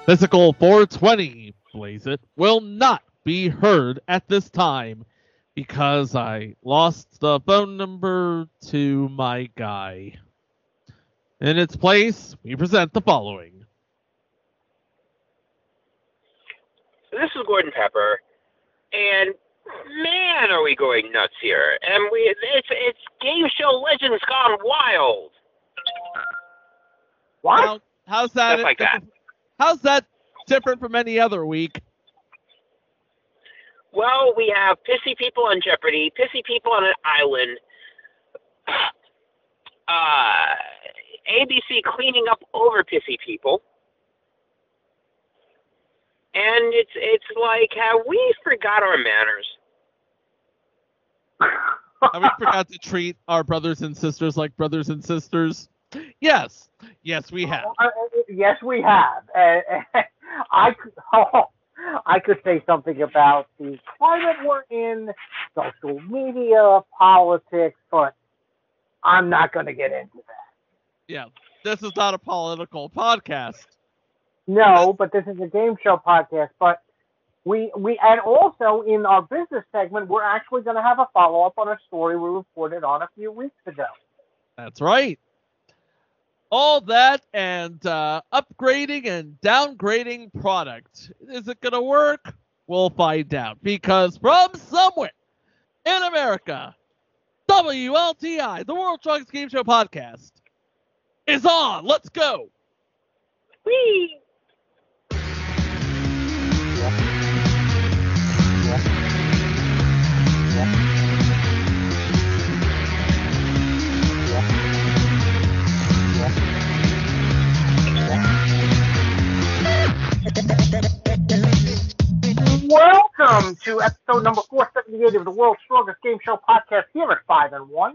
Physical 420, Blaze It, will not be heard at this time because I lost the phone number to my guy. In its place, we present the following. This is Gordon Pepper, and man, are we going nuts here! And it's game show legends gone wild. What? How's that? Stuff like that. How's that different from any other week? Well, we have pissy people on Jeopardy, pissy people on an island, ABC cleaning up over pissy people, and it's like, have we forgot our manners? Have we forgot to treat our brothers and sisters like brothers and sisters? Yes, we have. Yes, we have. I could say something about the climate we're in, social media, politics, but I'm not going to get into that. Yeah, this is not a political podcast. No, but this is a game show podcast. But we and also in our business segment, we're actually going to have a follow up on a story we reported on a few weeks ago. That's right. All that and upgrading and downgrading product. Is it going to work? We'll find out. Because from somewhere in America, WLTI, the World Strongest Game Show podcast, is on. Let's go. Whee! Welcome to episode number 478 of the World's Strongest Game Show podcast here at 5 and 1.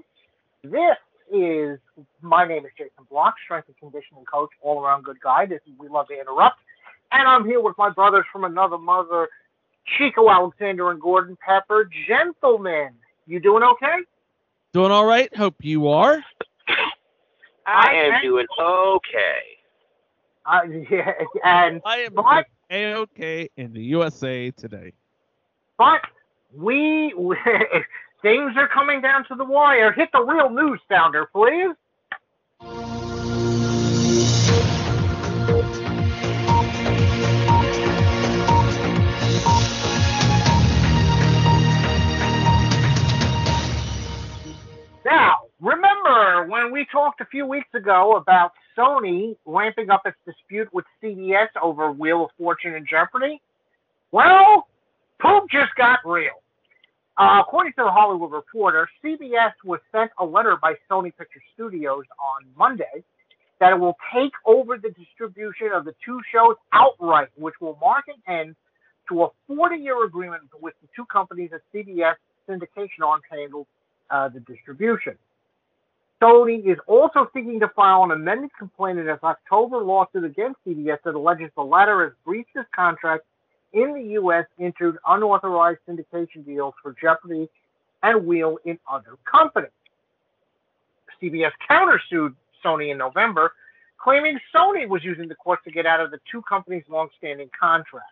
My name is Jason Block, strength and conditioning coach, all around good guy. We love to interrupt. And I'm here with my brothers from another mother, Chico Alexander and Gordon Pepper. Gentlemen, you doing okay? Doing all right. Hope you are. I am doing okay. Yeah, and I am A-okay in the USA today. But things are coming down to the wire. Hit the real news sounder, please. Now, remember when we talked a few weeks ago about Sony ramping up its dispute with CBS over Wheel of Fortune and Jeopardy? Well, poop just got real. According to the Hollywood Reporter, CBS was sent a letter by Sony Pictures Studios on Monday that it will take over the distribution of the two shows outright, which will mark an end to a 40-year agreement with the two companies that CBS syndication arm handled the distribution. Sony is also seeking to file an amended complaint in its October lawsuit against CBS that alleges the latter has breached its contract in the U.S. entered unauthorized syndication deals for Jeopardy and Wheel in other companies. CBS countersued Sony in November, claiming Sony was using the courts to get out of the two companies' long-standing contract.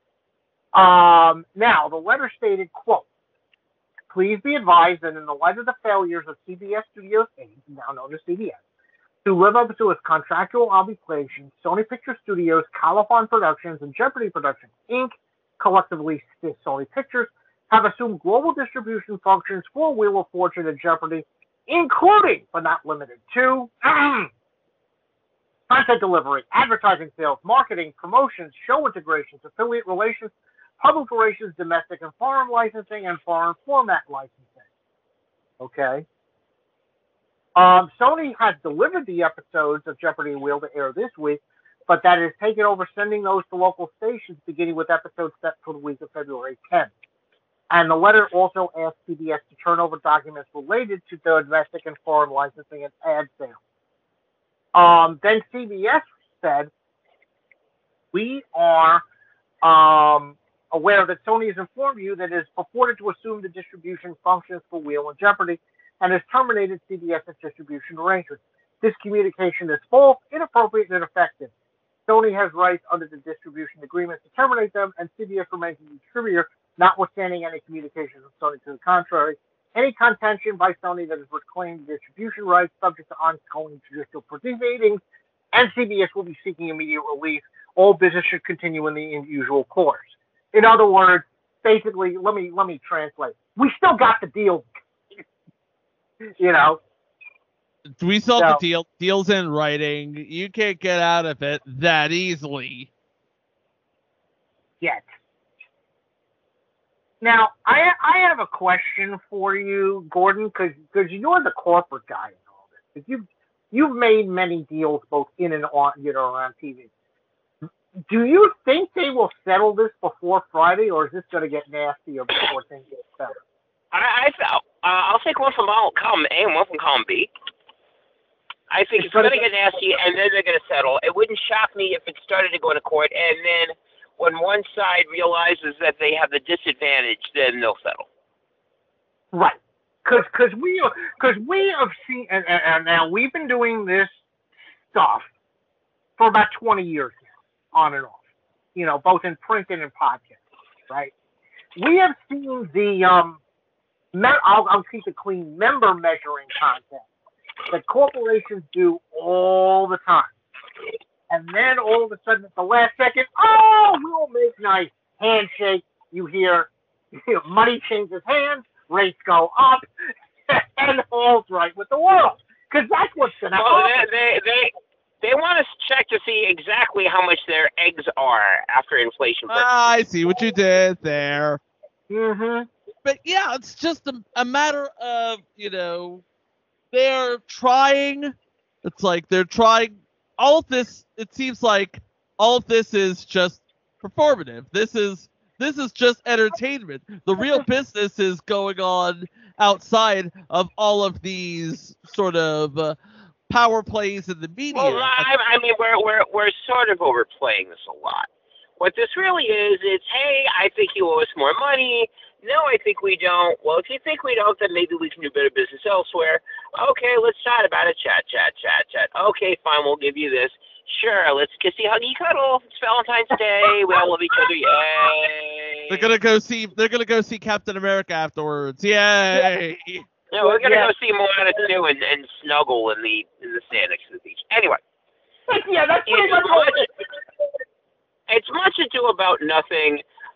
Now, the letter stated, quote, "Please be advised that in the light of the failures of CBS Studios Inc., now known as CBS, to live up to its contractual obligations, Sony Pictures Studios, Califon Productions, and Jeopardy Productions Inc., collectively Sony Pictures, have assumed global distribution functions for Wheel of Fortune and Jeopardy, including, but not limited to, content delivery, advertising sales, marketing, promotions, show integrations, affiliate relations, public relations, domestic and foreign licensing, and foreign format licensing." Okay. Sony has delivered the episodes of Jeopardy and Wheel to air this week, but that has taken over sending those to local stations, beginning with episodes set for the week of February 10th. And the letter also asked CBS to turn over documents related to the domestic and foreign licensing and ad sales. Then CBS said, "We are aware that Sony has informed you that it is purported to assume the distribution functions for Wheel and Jeopardy and has terminated CBS's distribution arrangements. This communication is false, inappropriate, and ineffective. Sony has rights under the distribution agreement to terminate them, and CBS remains a distributor, notwithstanding any communications with Sony to the contrary. Any contention by Sony that has reclaimed distribution rights subject to ongoing judicial proceedings, and CBS will be seeking immediate release. All business should continue in the usual course. In other words, basically, let me translate. We still got the deal, you know. We saw the deal's in writing. You can't get out of it that easily. Yet. Now, I have a question for you, Gordon, because you're the corporate guy in all this. Because you've made many deals both in and on, on TV. Do you think they will settle this before Friday, or is this going to get nastier before things get settled? I'll take one from column A and one from column B. I think it's going to get nasty, and then they're going to settle. It wouldn't shock me if it started to go into court, and then when one side realizes that they have the disadvantage, then they'll settle. Right. Because we have seen, and now we've been doing this stuff for about 20 years now, on and off, both in print and in podcasts, right? We have seen the, I'll keep it clean, member measuring contest that corporations do all the time. And then all of a sudden at the last second, we'll make nice. Handshake, you hear money changes hands, rates go up, and all's right with the world. Because that's what's going to happen. They want to check to see exactly how much their eggs are after inflation. I see what you did there. Mm-hmm. But yeah, it's just a matter of, they're trying. It's like they're trying. All of this, it seems like all of this is just performative. This is just entertainment. The real business is going on outside of all of these sort of power plays in the media. Well, I mean, we're sort of overplaying this a lot. What this really is, it's, hey, I think you owe us more money. No, I think we don't. Well, if you think we don't, then maybe we can do better business elsewhere. Okay, let's chat about it. Chat. Okay, fine, we'll give you this. Sure, let's kissy, huggy, cuddle. It's Valentine's Day. We all love each other. Yay! They're gonna go see Captain America afterwards. Yay! Yeah, we're gonna go see Moana 2 and snuggle in the sand next to the beach. Anyway. Yeah, that's pretty much it's much ado about nothing.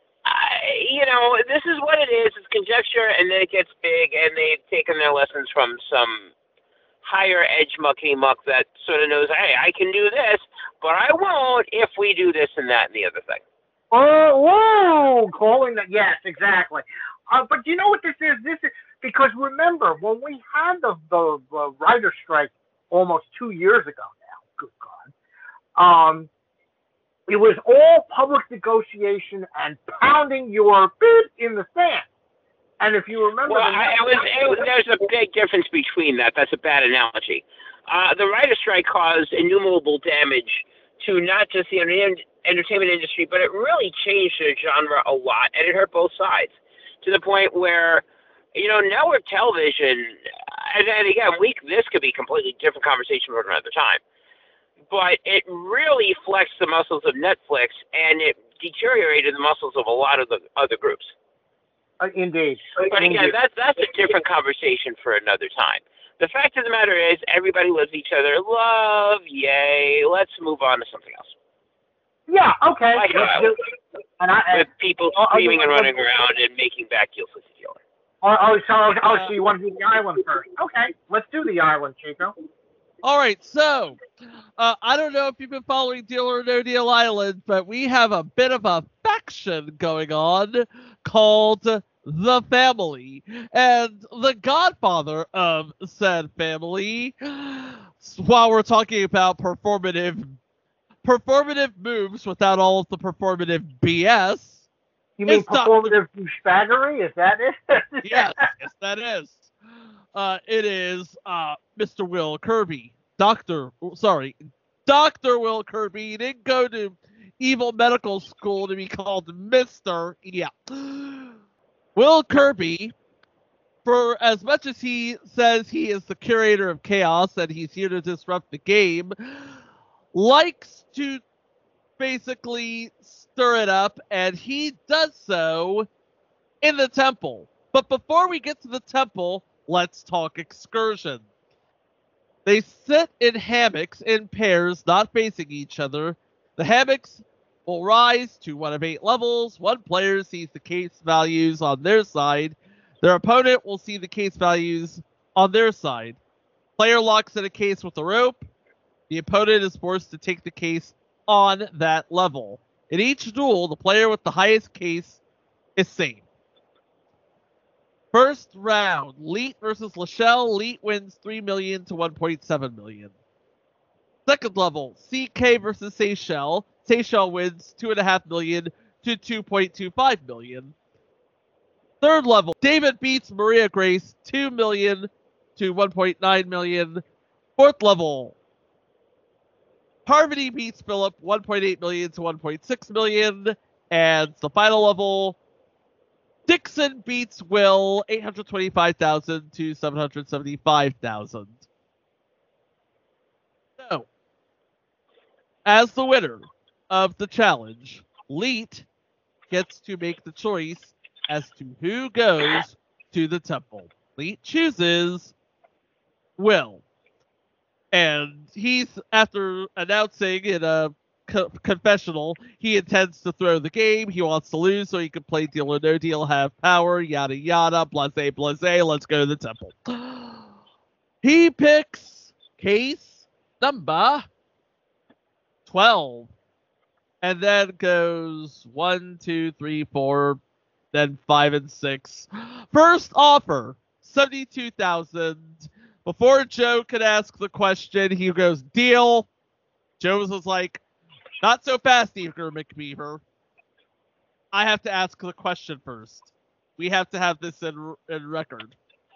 This is what it is. It's conjecture, and then it gets big, and they've taken their lessons from some higher edge mucky-muck that sort of knows, hey, I can do this, but I won't if we do this and that and the other thing. Oh, calling that. Yes, exactly. But you know what this is? This is because remember, when we had the writer's strike almost 2 years ago now, good God, it was all public negotiation and pounding your bid in the sand. And if you remember... Well, there's a big difference between that. That's a bad analogy. The writer's strike caused innumerable damage to not just the entertainment industry, but it really changed the genre a lot, and it hurt both sides, to the point where, network television, and again, this could be a completely different conversation for another time, but it really flexed the muscles of Netflix, and it deteriorated the muscles of a lot of the other groups. Indeed. But again, that's a different conversation for another time. The fact of the matter is, everybody loves each other. Love, yay. Let's move on to something else. Yeah, okay. With people screaming and running around and making back deals with each other. So you want to do the island first. Okay, let's do the island, Chico. All right, so I don't know if you've been following Deal or No Deal Island, but we have a bit of a faction going on called The Family. And the godfather of said family, while we're talking about performative moves without all of the performative BS. You mean performative douchebaggery? Is that it? Yes, that is. It is Mr. Will Kirby. Dr. Will Kirby. He didn't go to evil medical school to be called Mr. Yeah. Will Kirby, for as much as he says he is the curator of chaos and he's here to disrupt the game, likes to basically stir it up, and he does so in the temple. But before we get to the temple, let's talk excursion. They sit in hammocks in pairs, not facing each other. The hammocks will rise to one of 8 levels. One player sees the case values on their side. Their opponent will see the case values on their side. Player locks in a case with a rope. The opponent is forced to take the case on that level. In each duel, the player with the highest case is safe. First round, Leet versus Lachelle. Leet wins 3 million to 1.7 million. Second level, CK versus Seychelle. Seychelle wins 2.5 million to 2.25 million. Third level, David beats Maria Grace 2 million to 1.9 million. Fourth level, Parvati beats Philip 1.8 million to 1.6 million. And the final level, Dixon beats Will 825,000 to 775,000. So, as the winner of the challenge, Leet gets to make the choice as to who goes to the temple. Leet chooses Will. And he's, after announcing in a confessional, he intends to throw the game. He wants to lose so he can play Deal or No Deal, have power, yada yada, blase blase, let's go to the temple. He picks case number 12. And then goes 1, 2, 3, 4, then 5 and 6. First offer, 72,000. Before Joe could ask the question, he goes, deal. Joe was like, not so fast, Eager McBeaver. I have to ask the question first. We have to have this in record.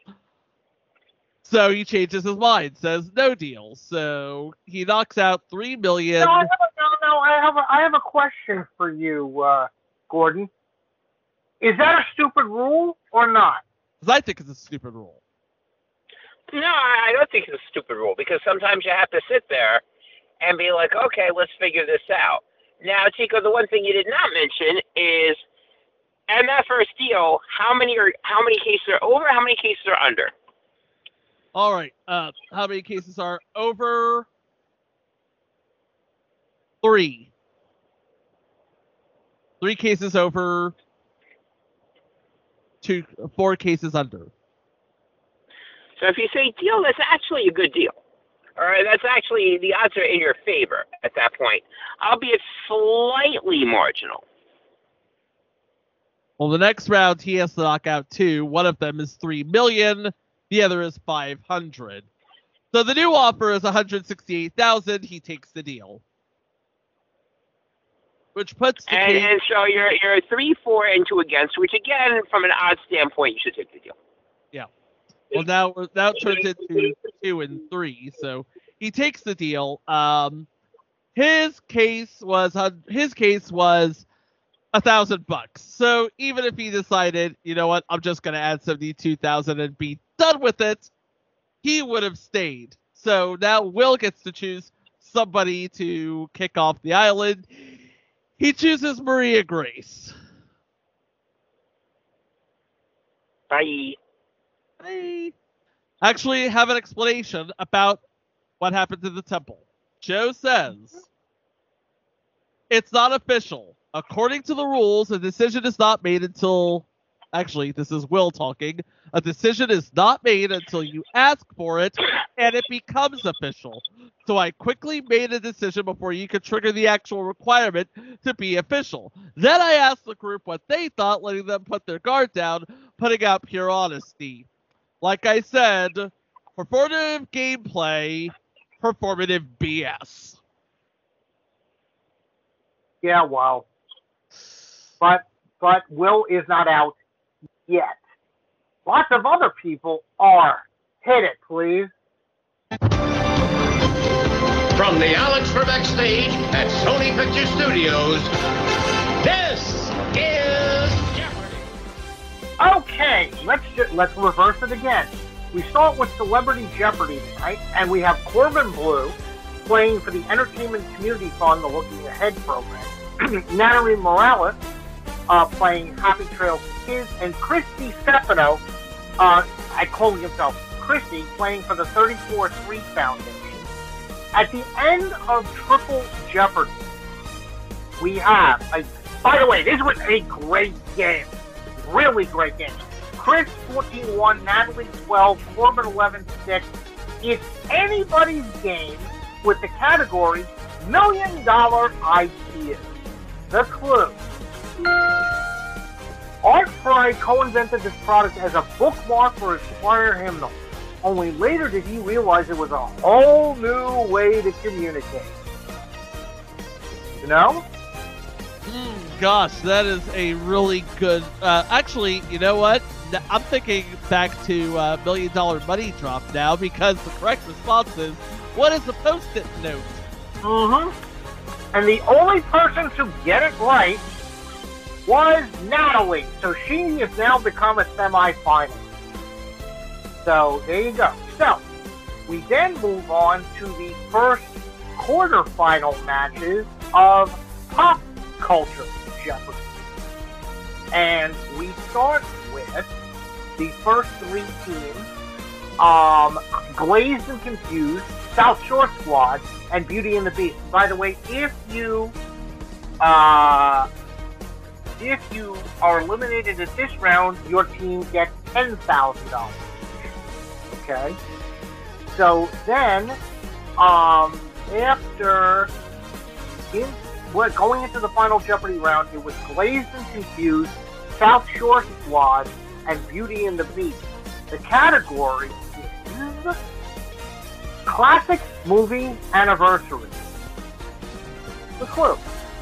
So he changes his mind, says no deal. So he knocks out 3 million. No, I have a question for you, Gordon. Is that a stupid rule or not? Because I think it's a stupid rule. No, I don't think it's a stupid rule, because sometimes you have to sit there and be like, okay, let's figure this out. Now, Chico, the one thing you did not mention is, and that first deal, how many cases are over, how many cases are under? All right. How many cases are over? 3. 3 cases over. 4 cases under. So if you say deal, that's actually a good deal. All right, that's actually, the odds are in your favor at that point, albeit slightly marginal. Well, the next round, he has to knock out 2. One of them is 3 million. The other is 500. So the new offer is 168,000. He takes the deal. Which puts the case... And so you're 3, 4, and 2 against, which again, from an odds standpoint, you should take the deal. Yeah. Well, now it turns into 2 and 3. So he takes the deal. His case was $1,000. So even if he decided, you know what, I'm just going to add 72,000 and be done with it, he would have stayed. So now Will gets to choose somebody to kick off the island. He chooses Maria Grace. Bye. I actually have an explanation about what happened to the temple. Joe says it's not official. According to the rules, a decision is not made until... Actually, this is Will talking. A decision is not made until you ask for it, and it becomes official. So I quickly made a decision before you could trigger the actual requirement to be official. Then I asked the group what they thought, letting them put their guard down, putting out pure honesty. Like I said, performative gameplay, performative BS. Yeah, well. But Will is not out yet. Lots of other people are. Hit it, please. From the Alex Trebek stage at Sony Picture Studios, this is Jeopardy! Okay, let's reverse it again. We start with Celebrity Jeopardy tonight, and we have Corbin Bleu playing for the Entertainment Community Fund, the Looking Ahead program. Natalie Morales playing Happy Trails to Kids, and Christy Stefano, calling himself Christy, playing for the 34-3 Foundation. At the end of Triple Jeopardy, we have, by the way, this was a great game. Really great game. Chris 14-1, Natalie 12, Corbin 11-6. It's anybody's game with the category $1 Million Ideas. The clue. Art Fry co-invented this product as a bookmark for his choir hymnal. Only later did he realize it was a whole new way to communicate. You know? Gosh, that is a really good... actually, you know what? I'm thinking back to $1 Million Money Drop now, because the correct response is, what is a Post-it note? Mm-hmm. And the only person to get it right was Natalie. So she has now become a semifinalist. So there you go. So we then move on to the first quarterfinal matches of Pop Culture Jeopardy. And we start with the first three teams, Glazed and Confused, South Shore Squad, and Beauty and the Beast. By the way, if you are eliminated at this round, your team gets $10,000. Okay? So then, going into the final Jeopardy round, it was Glazed and Confused, South Shore Squad, and Beauty and the Beast. The category is Classic Movie Anniversary. The clue.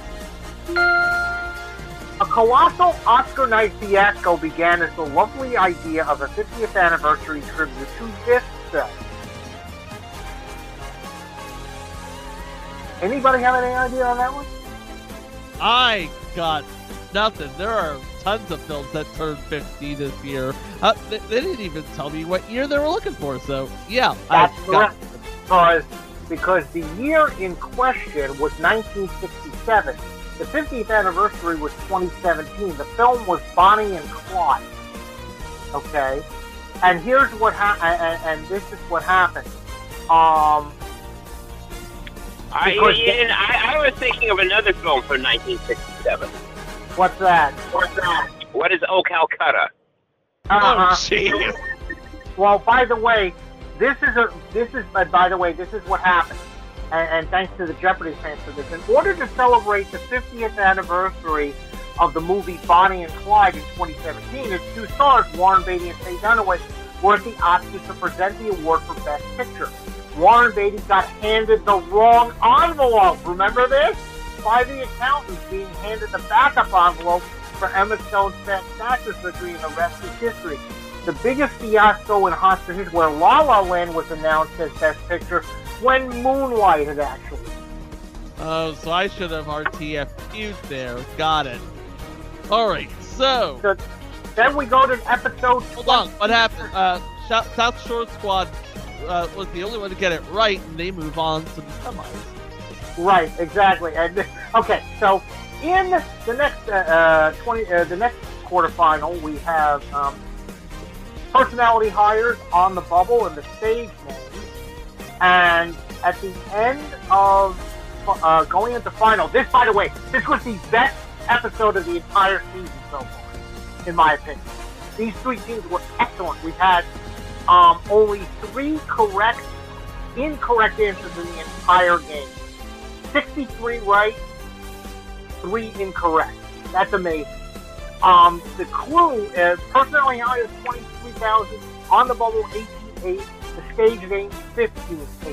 A colossal Oscar night fiasco began as the lovely idea of a 50th anniversary tribute to this film. Anybody have any idea on that one? I got nothing. There are tons of films that turned 50 this year. They didn't even tell me what year they were looking for, so yeah. That's correct. Because the year in question was 1967. The 50th anniversary was 2017. The film was Bonnie and Clyde. Okay? And here's what and this is what happened. I was thinking of another film from 1967. What's that? What is Oh Calcutta? Oh, jeez. Well, by the way, this is what happened. And thanks to the Jeopardy fans for this. In order to celebrate the 50th anniversary of the movie Bonnie and Clyde in 2017, its two stars, Warren Beatty and Faye Dunaway, were at the Oscars to present the award for Best Picture. Warren Beatty got handed the wrong envelope. Remember this? By the accountants being handed the backup envelope for Emma Stone's Fantastic Surgery, and the rest is history. The biggest fiasco in Oscar history, where La La Land was announced as Best Picture when Moonlight had actually. Oh, so I should have RTFQ'd there. Got it. All right, so then we go to episode. Hold on, what happened? South Shore Squad was the only one to get it right, and they move on to the semis. Right, exactly. And okay, so in the next the next quarterfinal, we have personality hires on the bubble and the stage names. And at the end of going into final, this, by the way, this was the best episode of the entire season so far, in my opinion. These three teams were excellent. We had only 3 incorrect answers in the entire game. 63 right, 3 incorrect. That's amazing. The clue is personality hires 23,000, on the bubble 18,800. The stage name 15,800.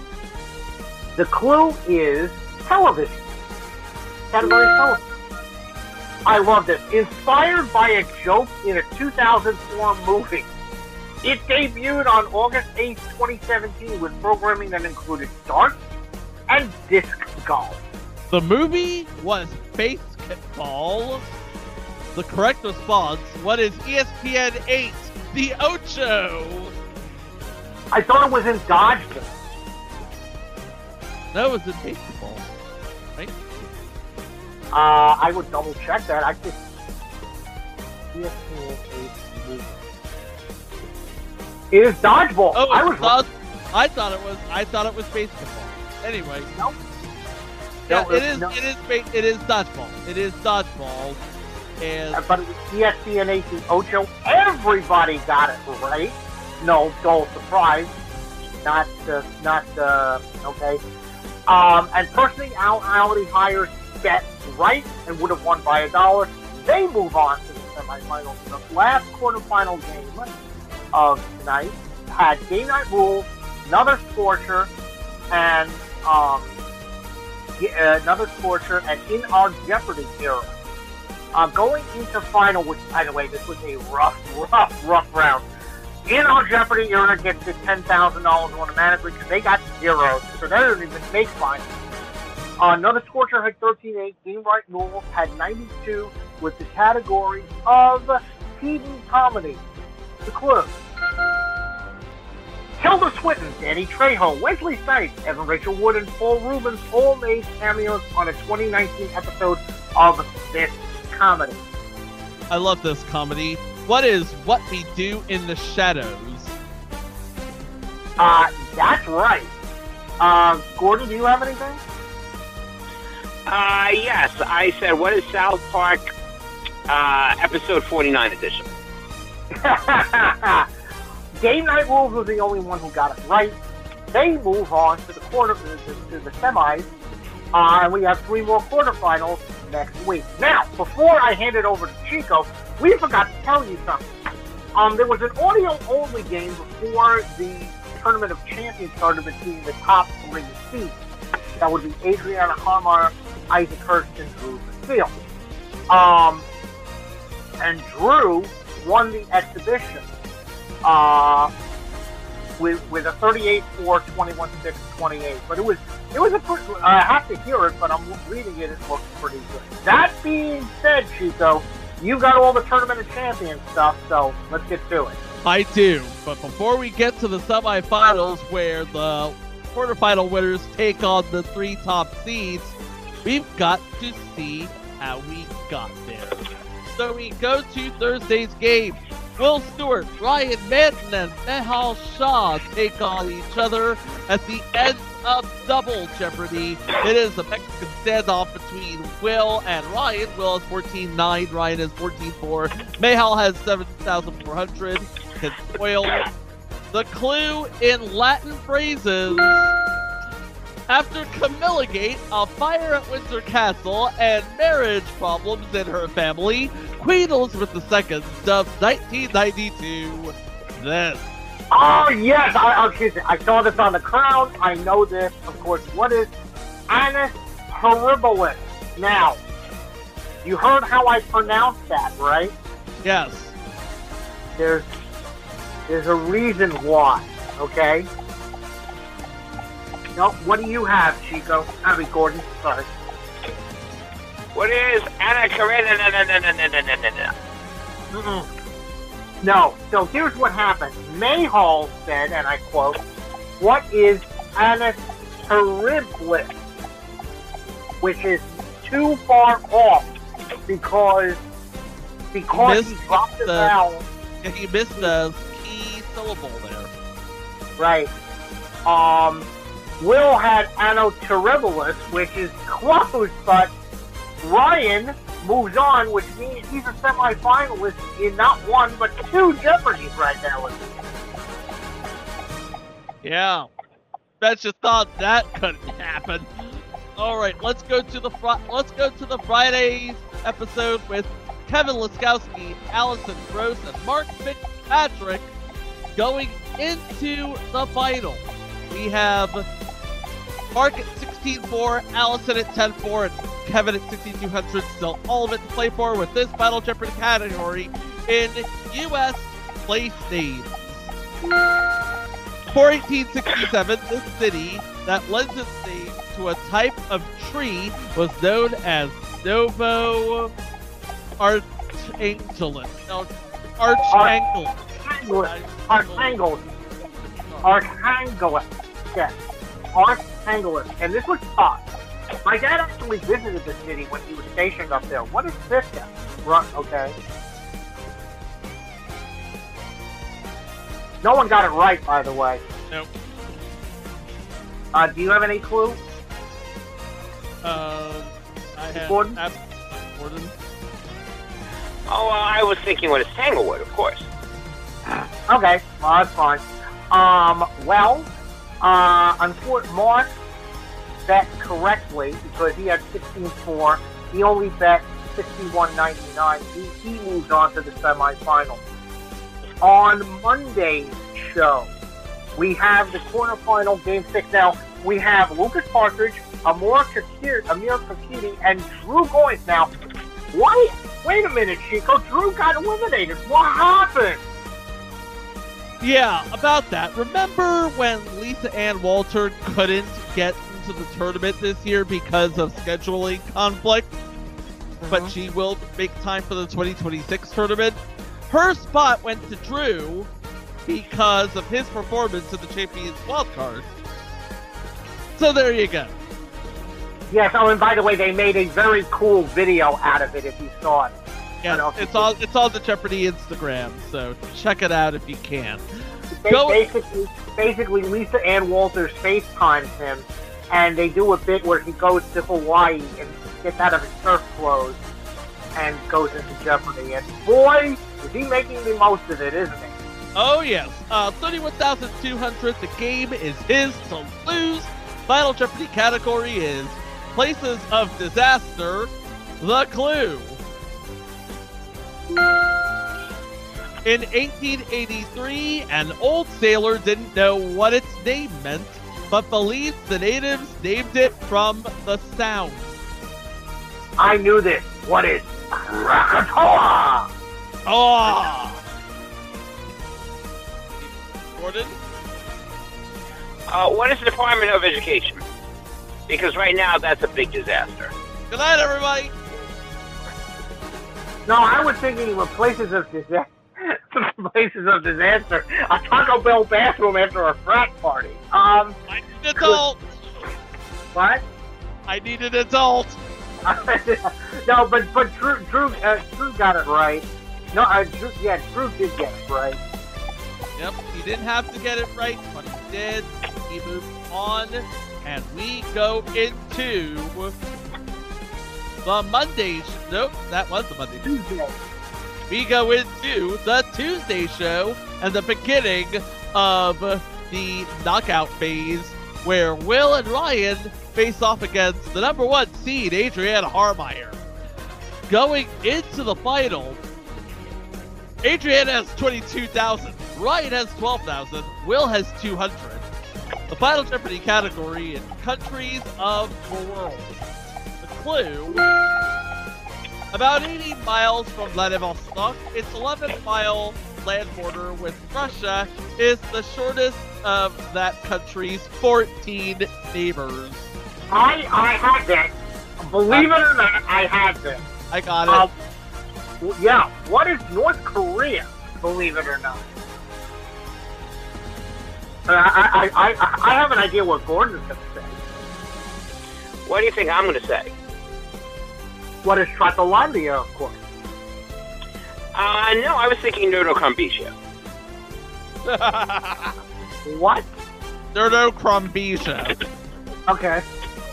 The clue is television. Category television. I love this. Inspired by a joke in a 2004 movie. It debuted on August 8th, 2017 with programming that included darts and disc golf. The movie was Basketball. The correct response, what is ESPN 8, The Ocho? I thought it was in Dodgeball. No, it was in basketball. Right? I would double check that. I just it is dodgeball. Oh, I was I thought it was basketball. Anyway. Nope. Yeah, No, it is dodgeball. It is dodgeball. And but it was ESPN 18 Ocho. Everybody got it right. No dull surprise. Not okay. And personality hires bet right and would have won by $1. They move on to the semifinals. The last quarterfinal game of tonight had Game Night Rules, another Scorcher, and In Our Jeopardy era. Going into final, which, by the way, this was a rough round. In Our Jeopardy era gets the $10,000 automatically because they got 0, so they didn't even make final. Another Scorcher had 13.8. Game Night Rules had 92 with the category of TV comedy. The clue: Tilda Swinton, Danny Trejo, Wesley Snipes, Evan Rachel Wood, and Paul Rubens all made cameos on a 2019 episode of this comedy. I love this comedy. What is What We Do in the Shadows? That's right. Gordon, do you have anything? Yes, I said, what is South Park episode 49 edition? Game Night Rules was the only one who got it right. They move on to the semis, and we have 3 more quarterfinals next week. Now, before I hand it over to Chico, we forgot to tell you something. There was an audio-only game before the Tournament of Champions started between the top 3 seeds. That would be Adriana Harmar, Isaac Hurst, and Drew Steele. And Drew won the exhibition with a 38-4, 21-6, 28. But it was a pretty, I have to hear it, but I'm reading it. It looks pretty good. That being said, Chico, you got all the Tournament of Champions stuff, so let's get to it. I do, but before we get to the semifinals where the quarterfinal winners take on the 3 top seeds, we've got to see how we got there. So we go to Thursday's game. Will Stewart, Ryan Manton, and Nehal Shah take on each other at the end of Double Jeopardy. It is a Mexican standoff between Will and Ryan. Will has 14.9, Ryan has 14.4. Nehal has 7,400. Can spoil. The clue in Latin phrases: after Camillagate, a fire at Windsor Castle, and marriage problems in her family, Queen Elizabeth II dubbed 1992 this. Oh, yes! I saw this on The Crown. I know this, of course. What is Annus Horribilis? Now, you heard how I pronounced that, right? Yes. There's a reason why, okay? No, what do you have, Chico? Gordon, sorry. What is Anna Karenina? No, so here's what happened. Mayhall said, and I quote, what is Annus Horribilis? Which is too far off because he dropped the vowel. Yeah, he missed the key syllable there. Right. Will had Anno Terribilis, which is close, but Ryan moves on, which means he's a semi-finalist in not 1, but 2 Jeopardies right now. Yeah. Bet you thought that couldn't happen. All right, let's go to the Friday's episode with Kevin Laskowski, Allison Gross, and Mark Fitzpatrick going into the final. We have Mark at 16.4, Allison at 10.4, and Kevin at 6,200. Still all of it to play for with this Final Jeopardy category in U.S. place names. For 1867, this city that lends its name to a type of tree was known as Novo Archangelis. No, Archangelis. Archangelis. Yes. Angeles, and this was tough. My dad actually visited the city when he was stationed up there. What is Sitka? Right, okay. No one got it right, by the way. Nope. Do you have any clue? I have Gordon? Gordon. Oh, I was thinking what is Tanglewood, of course. Okay, well, that's fine. Unfortunately, Mark bet correctly because he had 16-4. He only bet 61.99. He moves on to the semifinals. On Monday's show, we have the quarterfinal Game 6. Now, we have Lucas Partridge, Amir Kakiri, and Drew Goins. Now, what? Wait a minute, Chico. Drew got eliminated. What happened? Yeah, about that. Remember when Lisa Ann Walter couldn't get into the tournament this year because of scheduling conflict, but she will make time for the 2026 tournament? Her spot went to Drew because of his performance in the Champions Wildcard. So there you go. Yes, oh, and by the way, they made a very cool video out of it if you saw it. Yeah, it's on the Jeopardy Instagram, so check it out if you can. Basically, Lisa Ann Walters FaceTimes him, and they do a bit where he goes to Hawaii and gets out of his surf clothes and goes into Jeopardy. And boy, is he making the most of it, isn't he? Oh yes, 31,200. The game is his to lose. Final Jeopardy category is Places of Disaster. The clue. In 1883, an old sailor didn't know what its name meant, but believed the natives named it from the sound. I knew this. What is Krakatoa? Oh! Gordon? What is the Department of Education? Because right now, that's a big disaster. Good night, everybody! No, I was thinking of places of disaster. Places of disaster. A Taco Bell bathroom after a frat party. I need an adult! What? I need an adult! No, but Drew got it right. No, Drew did get it right. Yep, he didn't have to get it right, but he did. He moved on, and we go into the Monday. Nope, that was the Monday. Tuesday. We go into the Tuesday show and the beginning of the knockout phase, where Will and Ryan face off against the number 1 seed, Adriana Harmeyer. Going into the final, Adriana has 22,000, Ryan has 12,000, Will has 200. The Final Jeopardy category is Countries of the World. The clue: about 80 miles from Vladivostok, its 11-mile land border with Russia is the shortest of that country's 14 neighbors. I had that. Believe it or not, I had that. I got it. Yeah, what is North Korea? Believe it or not. I have an idea what Gordon's going to say. What do you think I'm going to say? What is Tratalandia, of course? No, I was thinking Noto Krambisha. What? Noto Krambisha. Okay.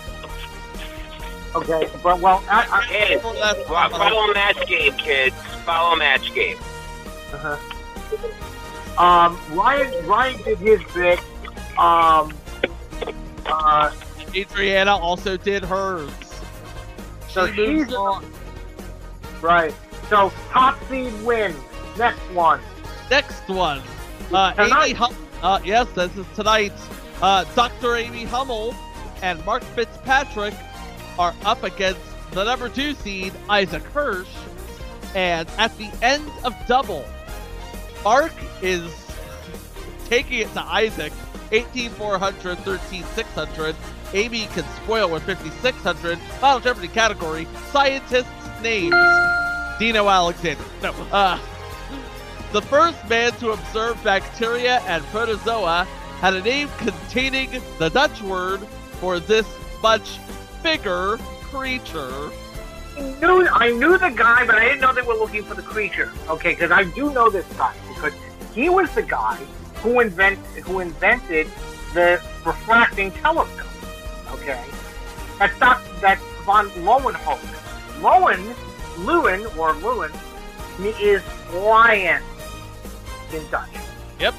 Okay, but well, Kids, follow match game, kids. Follow match game. Ryan did his bit. Adriana also did hers. So she's on. Right. So top seed wins. Next one. Next one. Tonight. Yes, this is tonight. Dr. Amy Hummel and Mark Fitzpatrick are up against the number 2 seed, Isaac Hirsch. And at the end of double, Mark is taking it to Isaac, 18,400, 13,600. Amy can spoil with 5,600. Final Jeopardy category, scientists' names. Dino Alexander. No. The first man to observe bacteria and protozoa had a name containing the Dutch word for this much bigger creature? I knew the guy, but I didn't know they were looking for the creature. Okay, because I do know this guy because he was the guy who invented the refracting telescope. Okay, that's von Leeuwenhoek. Lewin is lion in Dutch. Yep.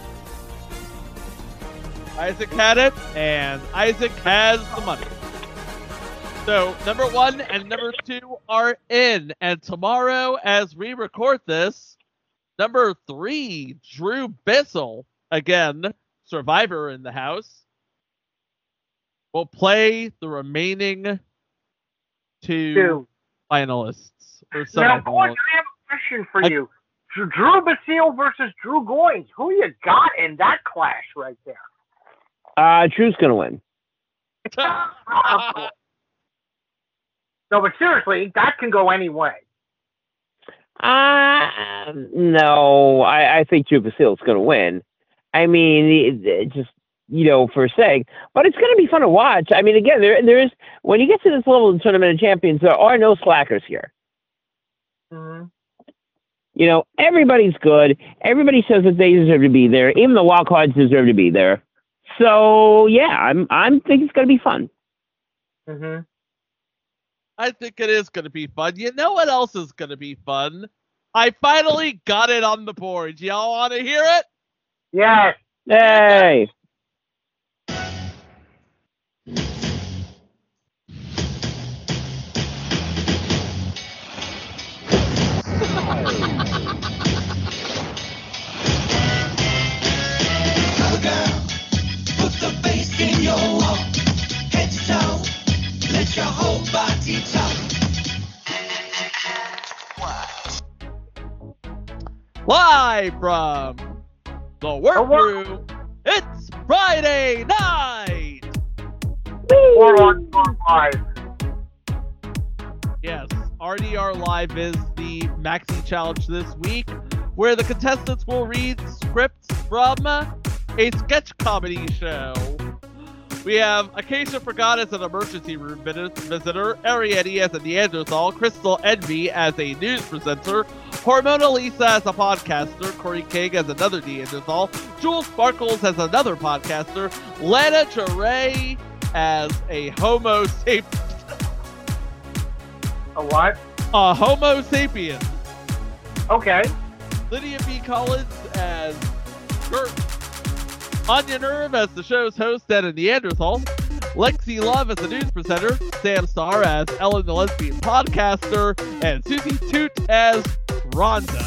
Isaac had it, and Isaac has the money. So, number 1 and number 2 are in. And tomorrow, as we record this, number 3, Drew Bissell, again, survivor in the house, will play the remaining 2 finalists. Now, boys, I have a question for you. Drew Bissell versus Drew Goins. Who you got in that clash right there? Drew's going to win. No, but seriously, that can go any way. No, I think Drew Bissell's going to win. I mean, just, for a sake. But it's going to be fun to watch. I mean, again, there is, when you get to this level of the Tournament of Champions, there are no slackers here. Mm-hmm. Everybody's good. Everybody says that they deserve to be there. Even the wild cards deserve to be there. So, yeah, I'm think it's going to be fun. Mm-hmm. I think it is going to be fun. You know what else is going to be fun? I finally got it on the board. Y'all want to hear it? Yes. Hey. Put the bass in your walk, head to toe, let your whole body talk. Live from the workroom, it's Friday night! We're on live. Yes, RDR Live is the Maxi Challenge this week, where the contestants will read scripts from a sketch comedy show. We have Acacia Forgot as an emergency room visitor, Arietti as a Neanderthal, Crystal Envy as a news presenter, Hormona Lisa as a podcaster, Corey King as another Neanderthal, Jules Sparkles as another podcaster, Lana Teray as a Homo sapien. A what? A Homo sapien. Okay. Lydia B. Collins as Gert. Anya Nerve as the show's host and a Neanderthal. Lexi Love as a news presenter. Sam Starr as Ellen the lesbian podcaster. And Susie Toot as Rhonda.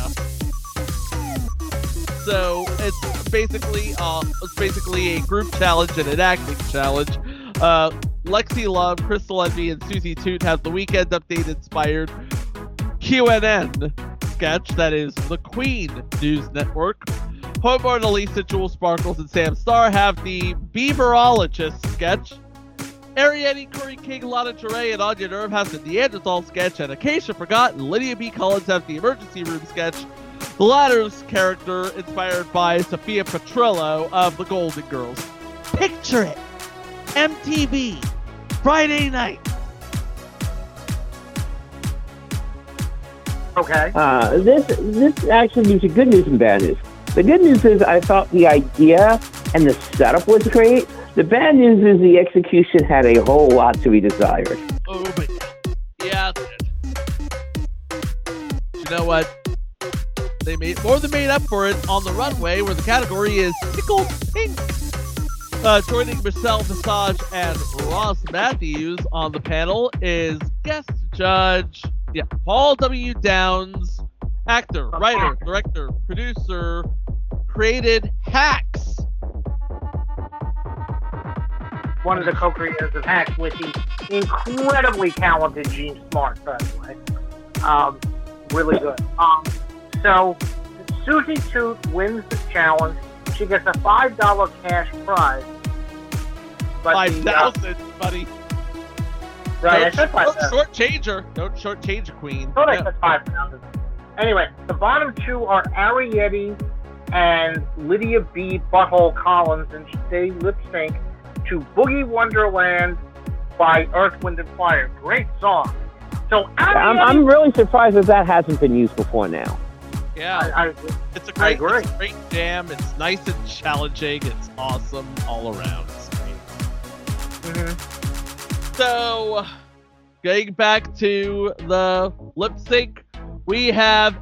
So it's basically a group challenge and an acting challenge. Lexi Love, Crystal Envy, and Susie Toot have the Weekend Update inspired QNN sketch that is the Queen News Network. Homeborn Elisa, Jules Sparkles, and Sam Starr have the Beaverologist sketch. Arietti, Corey King, Lana Teray, and Anya Nerve have the Neanderthal sketch, and Acacia Forgot and Lydia B. Collins have the Emergency Room sketch. The latter's character inspired by Sophia Petrillo of The Golden Girls. Picture it! MTV, Friday night. Okay. This actually gives you good news and bad news. The good news is I thought the idea and the setup was great. The bad news is the execution had a whole lot to be desired. Oh, but yeah, you know what? They more than made up for it on the runway, where the category is Tickled Pink. Joining Michelle Visage and Ross Matthews on the panel is guest judge Paul W. Downs, actor, writer, director, producer, created Hacks. One of the co-creators of Hacks with the incredibly talented Gene Smart, by the way. Really good. So, Susie Toot wins the challenge. She gets a $5 cash prize. But 5,000, buddy. Right, I said 5,000. Short changer. Don't short change a queen. I thought I said 5,000. Anyway, the bottom two are Arietti and Lydia B. Butthole Collins, and they lip sync to Boogie Wonderland by Earth, Wind, and Fire. Great song. So I'm really surprised that hasn't been used before now. Yeah, it's a great jam. It's nice and challenging. It's awesome all around. It's great. Mm-hmm. So, getting back to the lip sync, we have.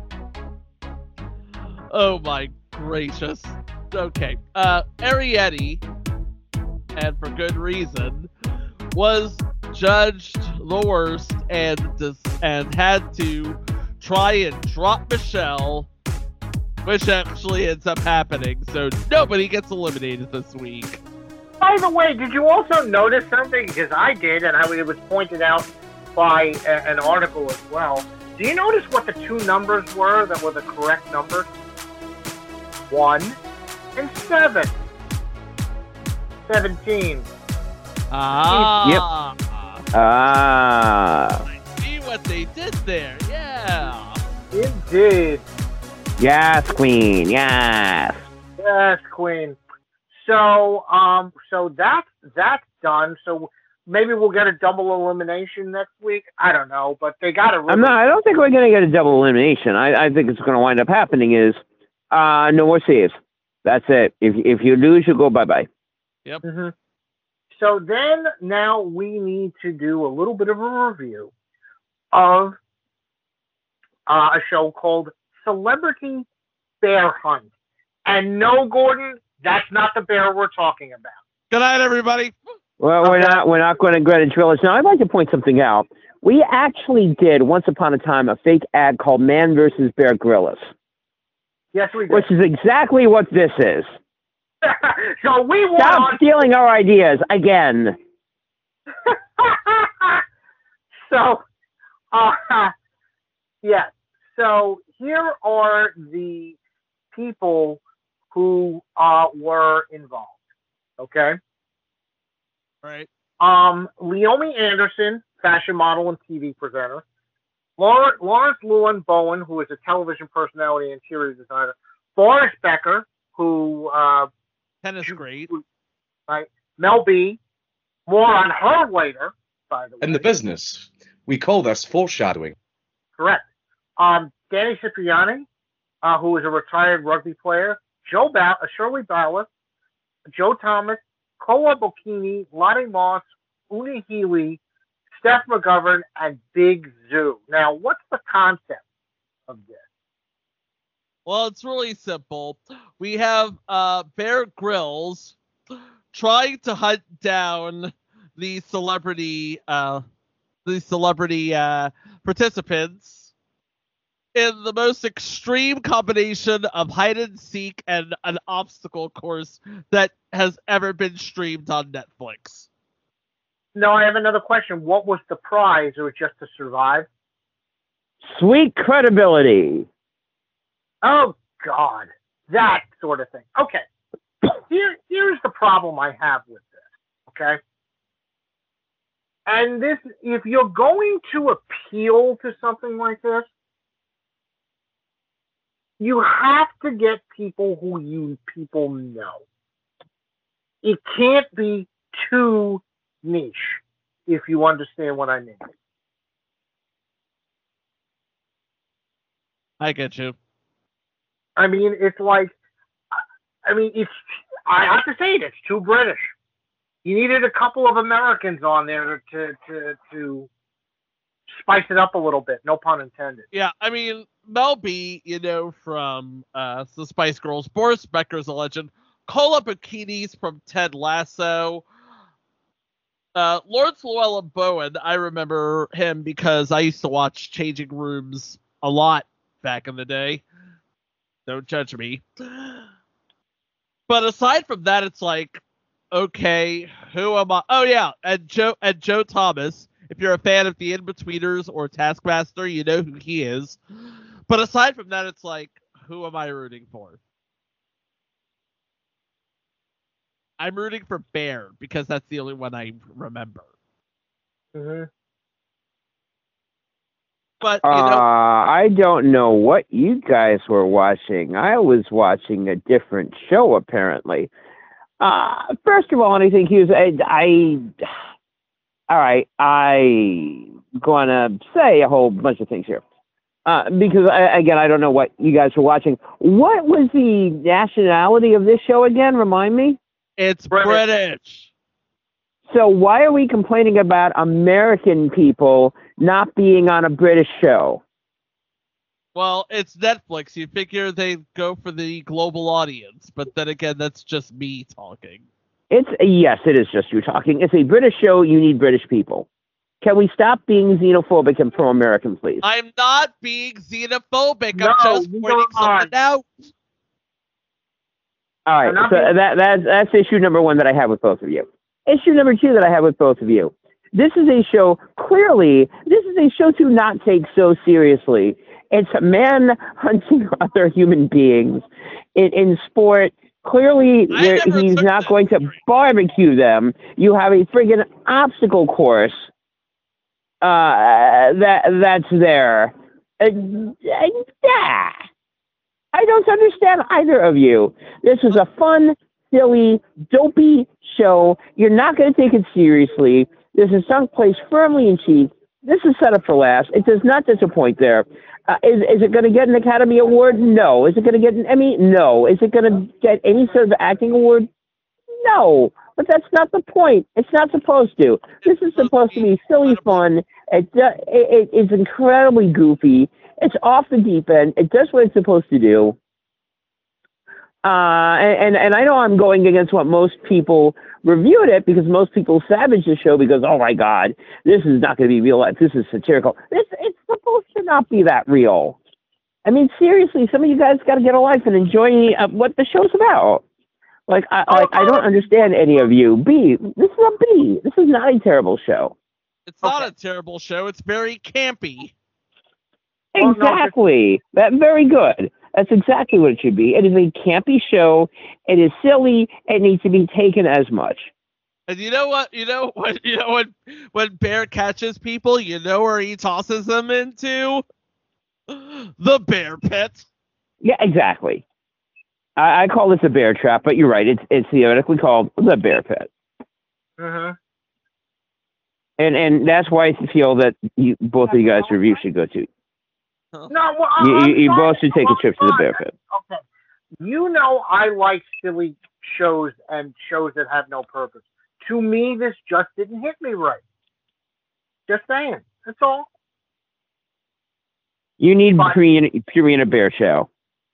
Oh my gracious. Okay. Arietti, and for good reason, was judged the worst and had to try and drop Michelle, which actually ends up happening. So nobody gets eliminated this week. By the way, did you also notice something? Because I did, and it was pointed out by an article as well. Do you notice what the two numbers were that were the correct numbers? 1 and 7. 17. Ah. Yep. Ah. I see what they did there. Yeah. Indeed. Yes, Queen. Yes. Yes, Queen. So, so that's done. So maybe we'll get a double elimination next week. I don't know, but they got to. I don't think we're going to get a double elimination. I think it's going to wind up happening is no more saves. That's it. If you lose, you go bye-bye. Yep. Mm-hmm. So then now we need to do a little bit of a review of a show called Celebrity Bear Hunt. And no, Gordon, that's not the bear we're talking about. Good night, everybody. Well, we're not going to Greenwich Village. Now, I'd like to point something out. We actually did, once upon a time, a fake ad called Man vs. Bear Grylls. Yes, we did. Which is exactly what this is. So we Stop stealing our ideas again. So, yeah. So here are the people who were involved. Okay. Right. Leomi Anderson, fashion model and TV presenter. Lawrence Llewellyn Bowen, who is a television personality and interior designer. Boris Becker, who tennis great. Right. Mel B. More on her later, by the way. In the business, we call this foreshadowing. Correct. Danny Cipriani, who is a retired rugby player. Shirley Ballas, Joe Thomas, Kola Bokini, Lottie Moss, Uni Healy, Steph McGovern, and Big Zoo. Now, what's the concept of this? Well, it's really simple. We have Bear Grylls trying to hunt down the celebrity participants in the most extreme combination of hide and seek and an obstacle course that has ever been streamed on Netflix. No, I have another question. What was the prize, or just to survive? Sweet credibility. Oh, God. That sort of thing. Okay. Here's the problem I have with this, okay? And this, if you're going to appeal to something like this, you have to get people who people know. It can't be too niche, if you understand what I mean. I get you. I mean, it's like, I have to say it's too British. You needed a couple of Americans on there to spice it up a little bit. No pun intended. Yeah, I mean, Mel B, from the Spice Girls. Boris Becker's a legend. Kola Bikinis from Ted Lasso. Lawrence Llewellyn Bowen, I remember him because I used to watch Changing Rooms a lot back in the day. Don't judge me. But aside from that, it's like, okay, who am I? Oh yeah, and Joe Thomas. If you're a fan of the In-Betweeners or Taskmaster, you know who he is. But aside from that, it's like, who am I rooting for? I'm rooting for Bear because that's the only one I remember. Mm-hmm. But I don't know what you guys were watching. I was watching a different show, apparently. First of all, and I think he was. All right, I'm gonna say a whole bunch of things here. Because again, I don't know what you guys were watching. What was the nationality of this show again? Remind me. It's British. So why are we complaining about American people not being on a British show? Well, it's Netflix. You figure they'd go for the global audience, but then again, that's just me talking. Yes, it is just you talking. It's a British show. You need British people. Can we stop being xenophobic and pro-American, please? I'm not being xenophobic. No, I'm just you pointing something out. All right, so that's issue number one that I have with both of you. Issue number two that I have with both of you. This is a show, clearly, this is a show to not take so seriously. It's a man hunting other human beings in sport. Clearly, he's not going to barbecue them. You have a friggin' obstacle course that's there. Yeah. I don't understand either of you. This is a fun, silly, dopey show. You're not going to take it seriously. This is someplace firmly in cheek. This is set up for laughs. It does not disappoint there. Is it going to get an Academy Award? No. Is it going to get an Emmy? No. Is it going to get any sort of acting award? No. But that's not the point. It's not supposed to. This is supposed to be silly fun. It is incredibly goofy. It's off the deep end. It does what it's supposed to do. And I know I'm going against what most people reviewed it, because most people savage the show because, oh my God, this is not going to be real life. This is satirical. It's supposed to not be that real. I mean, seriously, some of you guys got to get a life and enjoy what the show's about. I don't understand any of you. This is a B. This is not a terrible show. It's not a terrible show. It's very campy. Exactly. That's very good. That's exactly what it should be. It is a campy show. It is silly. It needs to be taken as much. And you know what? When Bear catches people, you know where he tosses them into? The bear pit. Yeah, exactly. I call this a bear trap, but you're right. It's theoretically called the bear pit. Mm-hmm. And that's why I feel that both of you guys' reviews should go to. No, well, you both should take a trip to the bear pit. Okay. You know I like silly shows and shows that have no purpose. To me, this just didn't hit me right. Just saying. That's all. You need Purina Bear Show.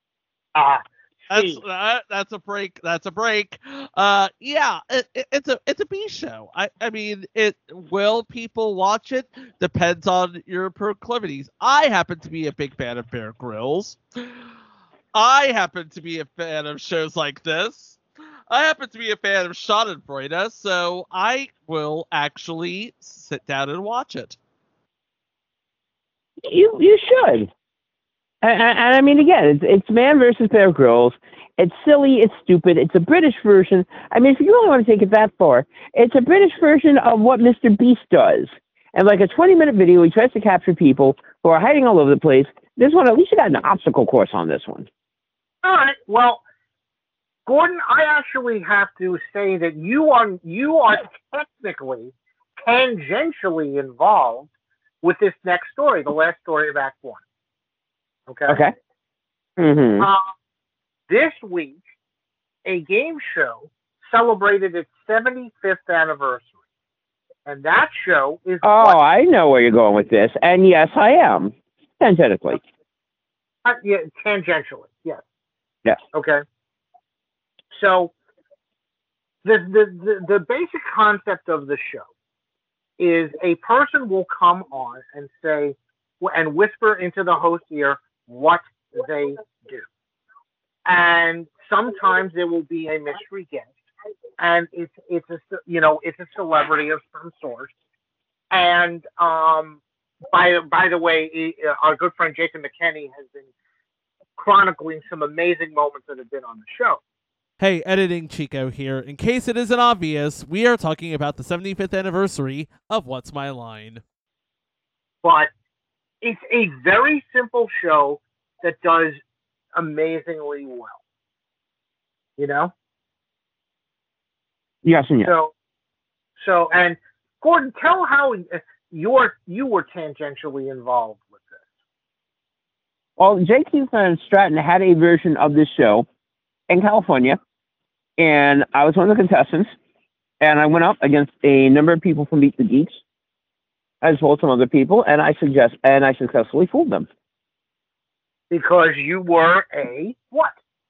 That's a break. That's a break. Yeah, it's a B show. I mean, will people watch it? Depends on your proclivities. I happen to be a big fan of Bear Grylls. I happen to be a fan of shows like this. I happen to be a fan of Schadenfreude, so I will actually sit down and watch it. You should. And I mean, again, it's Man versus Bear Grylls. It's silly. It's stupid. It's a British version. I mean, if you really want to take it that far, it's a British version of what Mr. Beast does. And like a 20-minute video, he tries to capture people who are hiding all over the place. This one, at least you got an obstacle course on this one. All right. Well, Gordon, I actually have to say that you are technically, tangentially involved with this next story, the last story of Act 1. Okay. Mm-hmm. This week, a game show celebrated its 75th anniversary. And that show is... Oh, I know where you're going with this. And yes, I am. Tangentially. Yeah, tangentially, yes. Yes. Okay. So, the basic concept of the show is a person will come on and say, and whisper into the host's ear what they do. And sometimes there will be a mystery guest, and it's a celebrity of some sort. And by the way, our good friend Jason McKenney has been chronicling some amazing moments that have been on the show. Hey, Editing Chico here. In case it isn't obvious, we are talking about the 75th anniversary of What's My Line. But it's a very simple show that does amazingly well. You know? Yes and yes. So, and Gordon, tell how you were tangentially involved with this. Well, Jay Keith and Stratton had a version of this show in California, and I was one of the contestants, and I went up against a number of people from Meet the Geeks, as well as some other people, and I successfully fooled them. Because you were a what?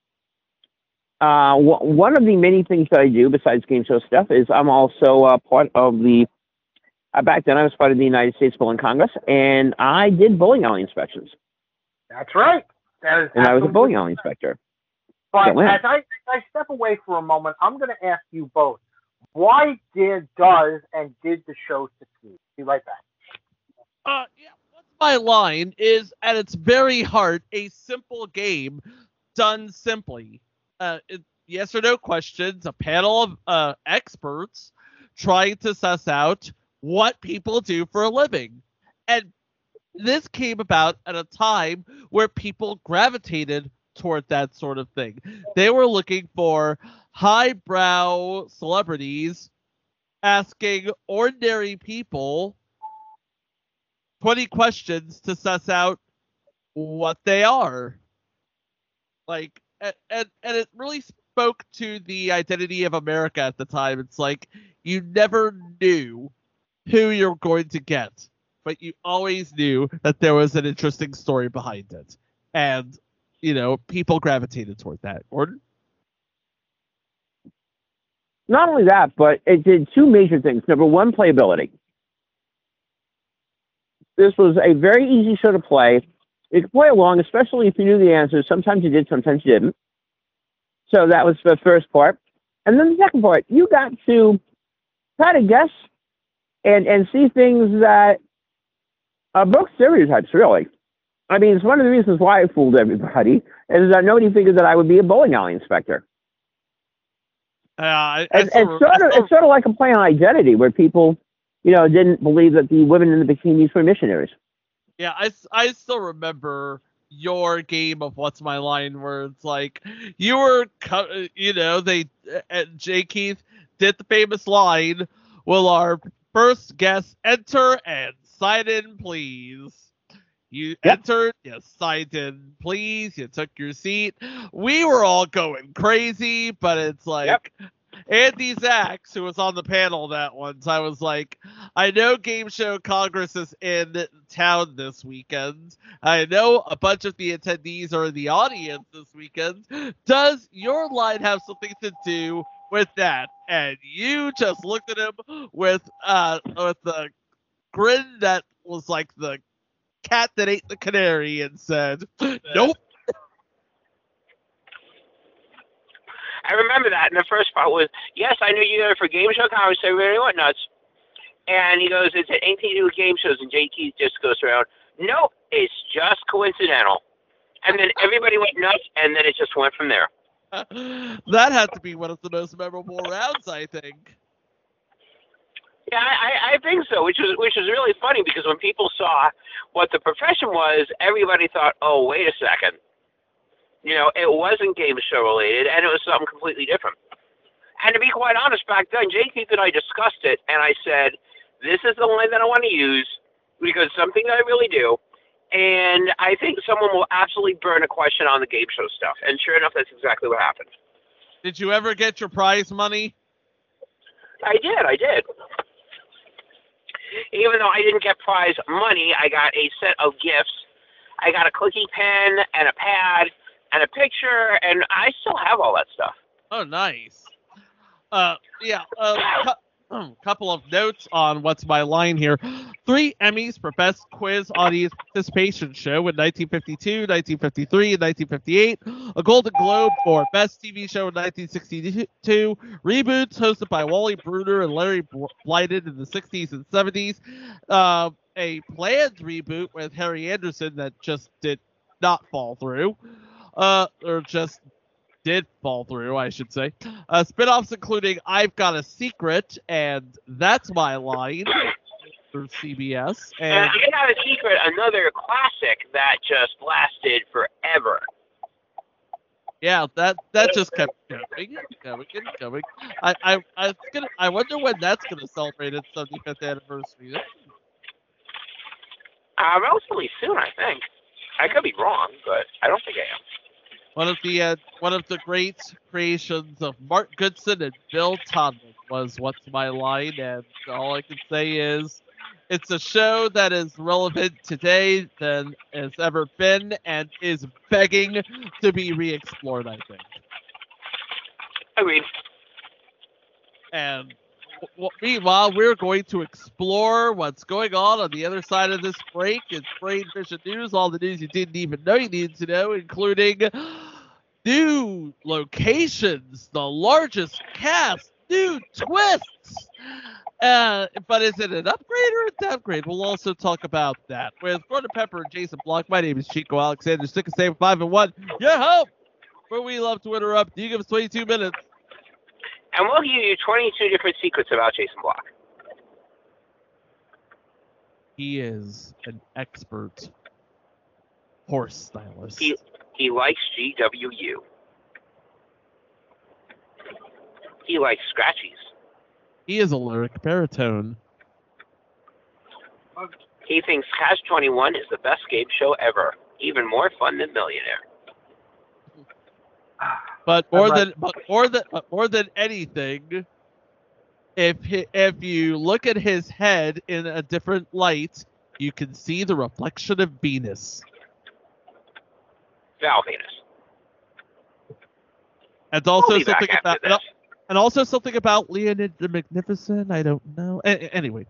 One of the many things that I do besides game show stuff is I'm also part of the. Back then, I was part of the United States Bowling Congress, and I did bowling alley inspections. That's right. And I was a bowling alley inspector. But as I step away for a moment, I'm going to ask you both: why did the show succeed? Be right back. Yeah. What's My Line is at its very heart a simple game done simply. Yes or no questions, a panel of experts trying to suss out what people do for a living. And this came about at a time where people gravitated toward that sort of thing. They were looking for highbrow celebrities asking ordinary people 20 questions to suss out what they are. Like, and it really spoke to the identity of America at the time. It's like you never knew who you're going to get, but you always knew that there was an interesting story behind it. And, people gravitated toward that. Gordon? Not only that, but it did two major things. Number one, playability. This was a very easy show to play. You could play along, especially if you knew the answers. Sometimes you did, sometimes you didn't. So that was the first part. And then the second part, you got to try to guess and see things that broke stereotypes, really. I mean, it's one of the reasons why I fooled everybody, is that nobody figured that I would be a bowling alley inspector. It's sort of like a play on identity, where people, didn't believe that the women in the bikinis were missionaries. Yeah, I still remember your game of What's My Line, where it's like you were, Jay Keith did the famous line, "Will our first guest enter and sign in, please?" You entered, you signed in, please, you took your seat. We were all going crazy, but it's like Andy Zachs, who was on the panel that once, I was like, I know Game Show Congress is in town this weekend. I know a bunch of the attendees are in the audience this weekend. Does your line have something to do with that? And you just looked at him with the grin that was like the cat that ate the canary and said, nope. I remember that, and the first part was, yes, I knew you were for Game Show Congress, everybody went nuts. And he goes, it's anything to do with game shows, and Jay Keith just goes around, nope, it's just coincidental. And then everybody went nuts, and then it just went from there. That had to be one of the most memorable rounds, I think. Yeah, I think so, which was really funny, because when people saw what the profession was, everybody thought, oh, wait a second. It wasn't game show related, and it was something completely different. And to be quite honest, back then, Jay Keith and I discussed it, and I said, this is the line that I want to use, because it's something that I really do. And I think someone will absolutely burn a question on the game show stuff. And sure enough, that's exactly what happened. Did you ever get your prize money? I did. Even though I didn't get prize money, I got a set of gifts. I got a cookie pen and a pad and a picture, and I still have all that stuff. Oh, nice. Couple of notes on What's My Line here. 3 Emmys for Best Quiz Audience Participation Show in 1952, 1953, and 1958. A Golden Globe for Best TV Show in 1962. Reboots hosted by Wally Bruner and Larry Blyden in the 60s and 70s. A planned reboot with Harry Anderson that just did not fall through. Or just did fall through, I should say. Spinoffs including I've Got a Secret and That's My Line for CBS. And I Got a Secret, another classic that just lasted forever. Yeah, that just kept going. I wonder when that's gonna celebrate its 75th anniversary. Relatively soon, I think. I could be wrong, but I don't think I am. One of the great creations of Mark Goodson and Bill Todman was What's My Line, and all I can say is it's a show that is relevant today than has ever been and is begging to be re-explored, I think. Agreed. And meanwhile, we're going to explore what's going on the other side of this break. It's Brain Vision News, all the news you didn't even know you needed to know, including new locations, the largest cast, new twists. But is it an upgrade or a downgrade? We'll also talk about that. With Gordon Pepper and Jason Block, my name is Chico Alexander, stick a save 5-1. Your hope, where we love to interrupt. You give us 22 minutes. And we'll give you 22 different secrets about Jason Block. He is an expert horse stylist. He likes GWU. He likes scratchies. He is a lyric baritone. He thinks Catch 21 is the best game show ever. Even more fun than Millionaire. But more than anything, if you look at his head in a different light, you can see the reflection of Venus. Val Venus. And also something about Leonid the Magnificent. I don't know. Anyway.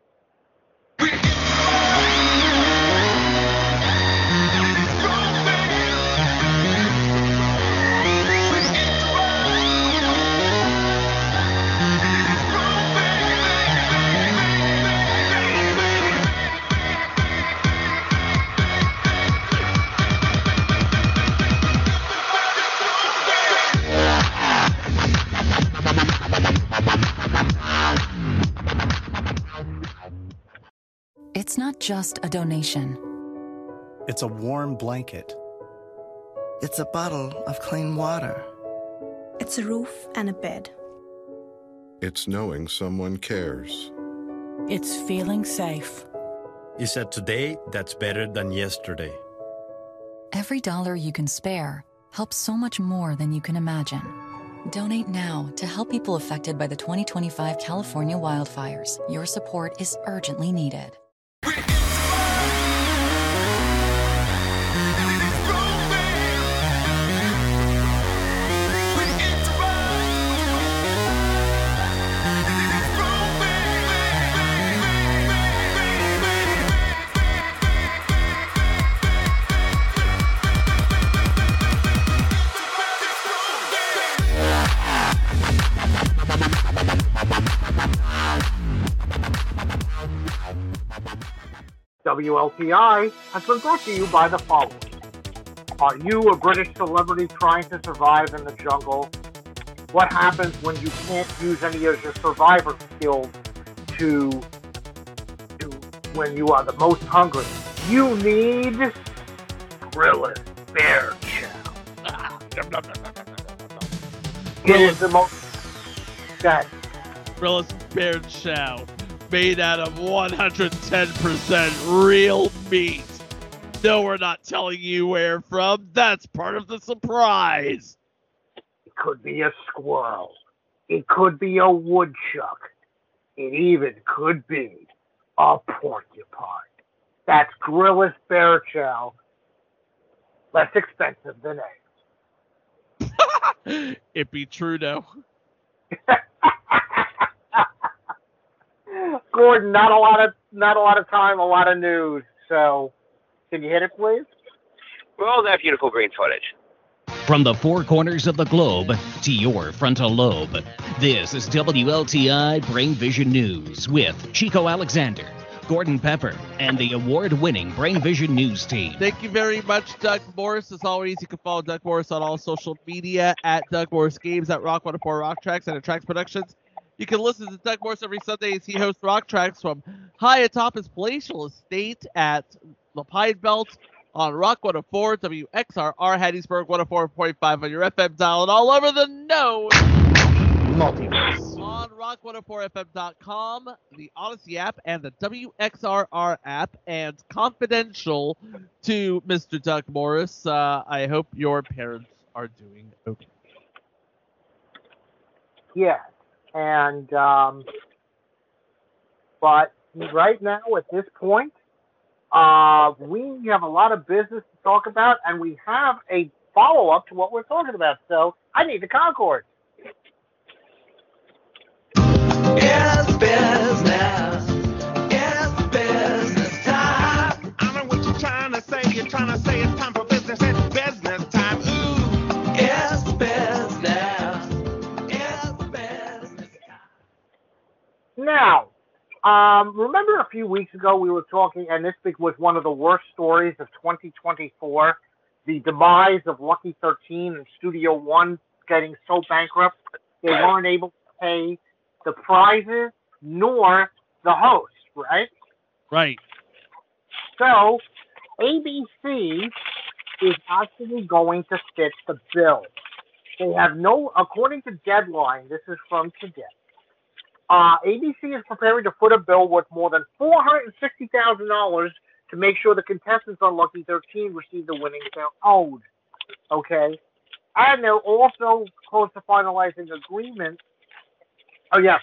It's not just a donation. It's a warm blanket. It's a bottle of clean water. It's a roof and a bed. It's knowing someone cares. It's feeling safe. You said today, that's better than yesterday. Every dollar you can spare helps so much more than you can imagine. Donate now to help people affected by the 2025 California wildfires. Your support is urgently needed. WLTI has been brought to you by the following. Are you a British celebrity trying to survive in the jungle? What happens when you can't use any of your survivor skills to when you are the most hungry? You need Grillis Bear Chow. It is the most... Grillis Bear Chow, made out of 110% real meat. No, we're not telling you where from. That's part of the surprise. It could be a squirrel. It could be a woodchuck. It even could be a porcupine. That's Grillis Bear Chow. Less expensive than eggs. It be Trudeau. Gordon, not a lot of time, a lot of news. So, can you hit it, please? Roll that beautiful green footage. From the four corners of the globe to your frontal lobe, this is WLTI Brain Vision News with Chico Alexander, Gordon Pepper, and the award-winning Brain Vision News team. Thank you very much, Doug Morris. As always, you can follow Doug Morris on all social media at Doug Morris Games, at Rock 104 Rock Tracks, and at Tracks Productions. You can listen to Doug Morris every Sunday as he hosts Rock Tracks from high atop his palatial estate at the Pine Belt on Rock 104, WXRR Hattiesburg 104.5 on your FM dial, and all over the known multiverse. On rock104fm.com, the Odyssey app, and the WXRR app, and confidential to Mr. Doug Morris, I hope your parents are doing okay. Yes, and but right now at this point, we have a lot of business to talk about, and we have a follow-up to what we're talking about. So I need the Concord. It's business. It's business time. I know what you're trying to say. You're trying to say it's time for business. It's business time. Ooh. It's business. It's business time. Now, remember a few weeks ago we were talking, and this was one of the worst stories of 2024, the demise of Lucky 13 and Studio One getting so bankrupt they weren't able to pay the prizes nor the host, right? Right. So ABC is actually going to fit the bill. They have no, according to Deadline, this is from today, ABC is preparing to foot a bill worth more than $460,000 to make sure the contestants on Lucky 13 receive the winnings they're owed. Okay? And they're also close to finalizing agreement. Oh, yeah.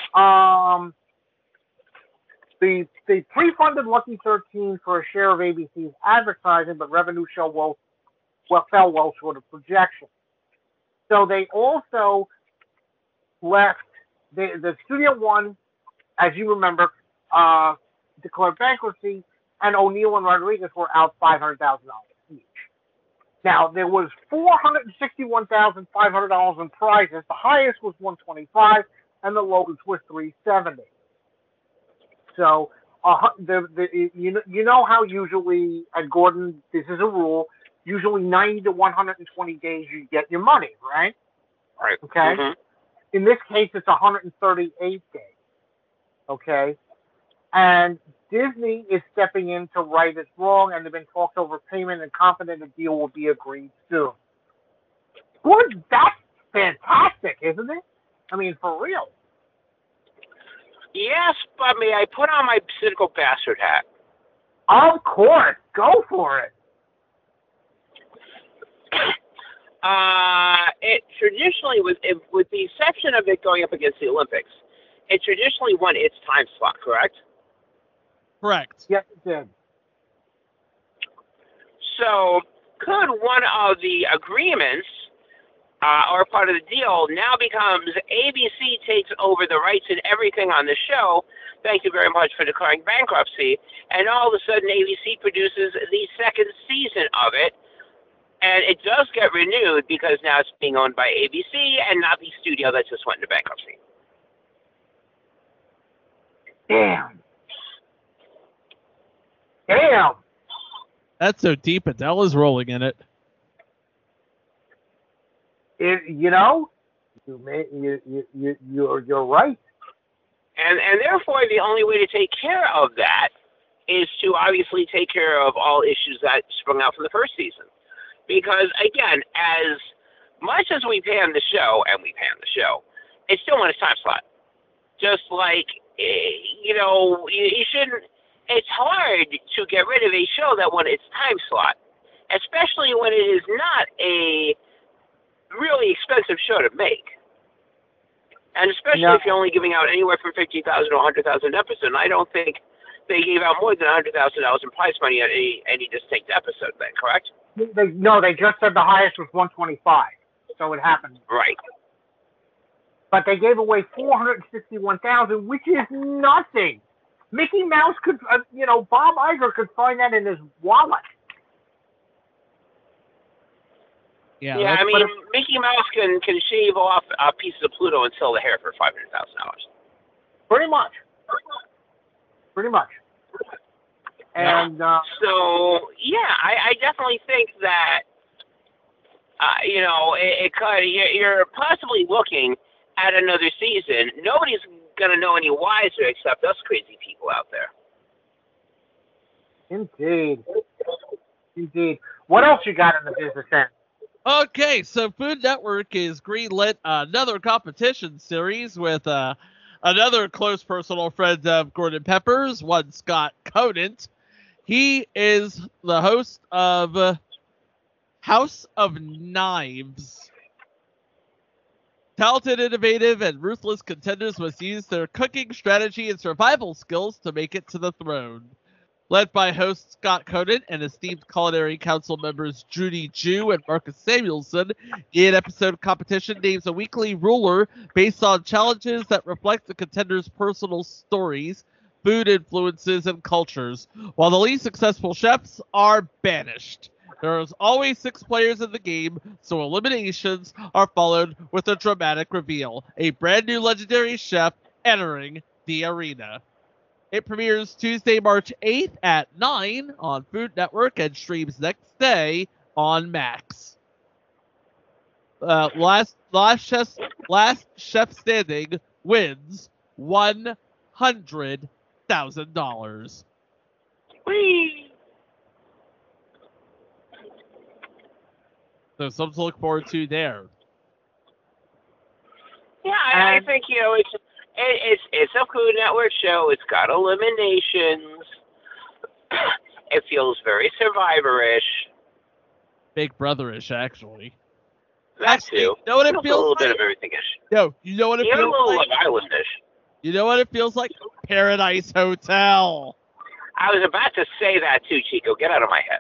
They pre-funded Lucky 13 for a share of ABC's advertising, but revenue fell well short of projections. So they also left the Studio One, as you remember, declared bankruptcy, and O'Neill and Rodriguez were out $500,000 each. Now there was $461,500 in prizes. The highest was $125, and the lowest was $370. So you know how usually at Gordon, this is a rule. Usually 90 to 120 days you get your money, right? Right. Okay. Mm-hmm. In this case, it's 138 days. Okay. And Disney is stepping in to right its wrong, and they've been talked over payment and confident a deal will be agreed soon. Good, that's fantastic, isn't it? I mean, for real. Yes, but may I put on my cynical bastard hat? Of course. Go for it. It traditionally, with the exception of it going up against the Olympics, it traditionally won its time slot, correct? Correct. Yes, it did. So, could one of the agreements or part of the deal now becomes ABC takes over the rights and everything on the show, thank you very much for declaring bankruptcy, and all of a sudden ABC produces the second season of it, and it does get renewed because now it's being owned by ABC and not the studio that just went into bankruptcy. Damn. Damn. That's so deep. Adele is rolling in it. You know, you're right. And therefore, the only way to take care of that is to obviously take care of all issues that sprung out from the first season. Because, again, as much as we pay on the show, and we pay on the show, it's still on its time slot. Just like, you know, you shouldn't, it's hard to get rid of a show that won its time slot, especially when it is not a really expensive show to make. And especially if you're only giving out anywhere from $50,000 to $100,000 episode. And I don't think they gave out more than $100,000 in prize money at any distinct episode then, correct? They just said the highest was 125, so it happened. Right. But they gave away 461,000, which is nothing. Mickey Mouse could, Bob Iger could find that in his wallet. Yeah, I mean, Mickey Mouse can shave off pieces of Pluto and sell the hair for $500,000. Pretty much. And so, yeah, I definitely think that, it could. You're possibly looking at another season. Nobody's going to know any wiser except us crazy people out there. Indeed. Indeed. What else you got in the business end? Okay, so Food Network is greenlit another competition series with another close personal friend of Gordon Pepper's, one Scott Conant. He is the host of House of Knives. Talented, innovative, and ruthless contenders must use their cooking strategy and survival skills to make it to the throne. Led by host Scott Conant and esteemed Culinary Council members Judy Jew and Marcus Samuelson, the 8-episode competition names a weekly ruler based on challenges that reflect the contenders' personal stories, food influences, and cultures, while the least successful chefs are banished. There is always 6 players in the game, so eliminations are followed with a dramatic reveal, a brand new legendary chef entering the arena. It premieres Tuesday, March 8th at 9 on Food Network and streams next day on Max. Last chef standing wins $100,000. Whee! So something to look forward to there. Yeah, I think it's a Food Network show. It's got eliminations. It feels very Survivor-ish. Big Brother-ish, actually. That too. You know what it feels a little like? bit of everything-ish. No, you know what it Even a feels little like? Love Island-ish. You know what it feels like? Paradise Hotel. I was about to say that too, Chico. Get out of my head.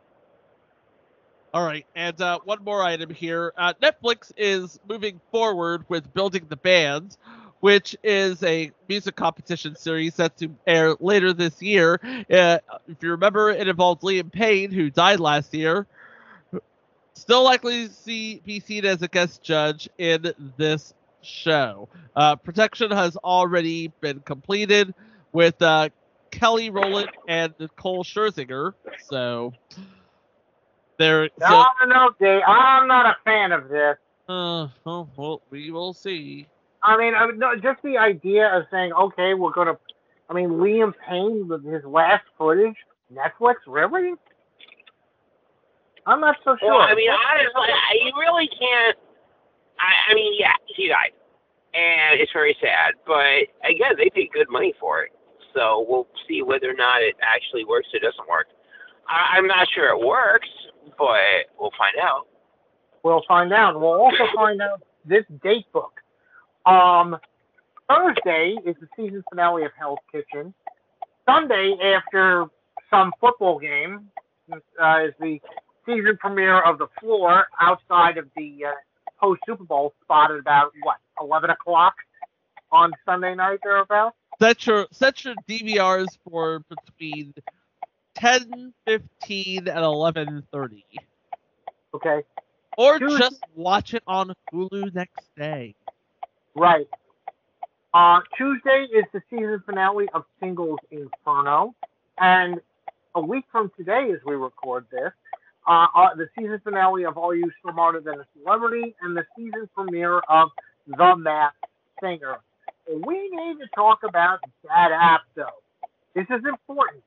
All right, and one more item here. Netflix is moving forward with Building the Band, which is a music competition series set to air later this year. If you remember, it involved Liam Payne, who died last year. Still likely to be seen as a guest judge in this show. Production has already been completed with Kelly Rowland and Nicole Scherzinger. So there. No, Dave. I'm not a fan of this. Well, we will see. I mean, no, just the idea of saying, okay, we're going to. I mean, Liam Payne with his last footage, Netflix, really? I'm not so sure. Well, I mean, honestly, you really can't. I mean, yeah, he died, and it's very sad. But again, they paid good money for it, so we'll see whether or not it actually works or doesn't work. I'm not sure it works, but we'll find out. We'll find out. We'll also find out this date book. Thursday is the season finale of Hell's Kitchen. Sunday, after some football game, is the season premiere of The Floor outside of the post-Super Bowl spot at about, 11 o'clock on Sunday night thereabouts? Set your DVRs for between 10:15 and 11:30. Okay. Or just watch it on Hulu next day. Right. Tuesday is the season finale of Singles Inferno. And a week from today, as we record this, the season finale of Are You Smarter Than a Celebrity and the season premiere of The Masked Singer. We need to talk about that app, though. This is important.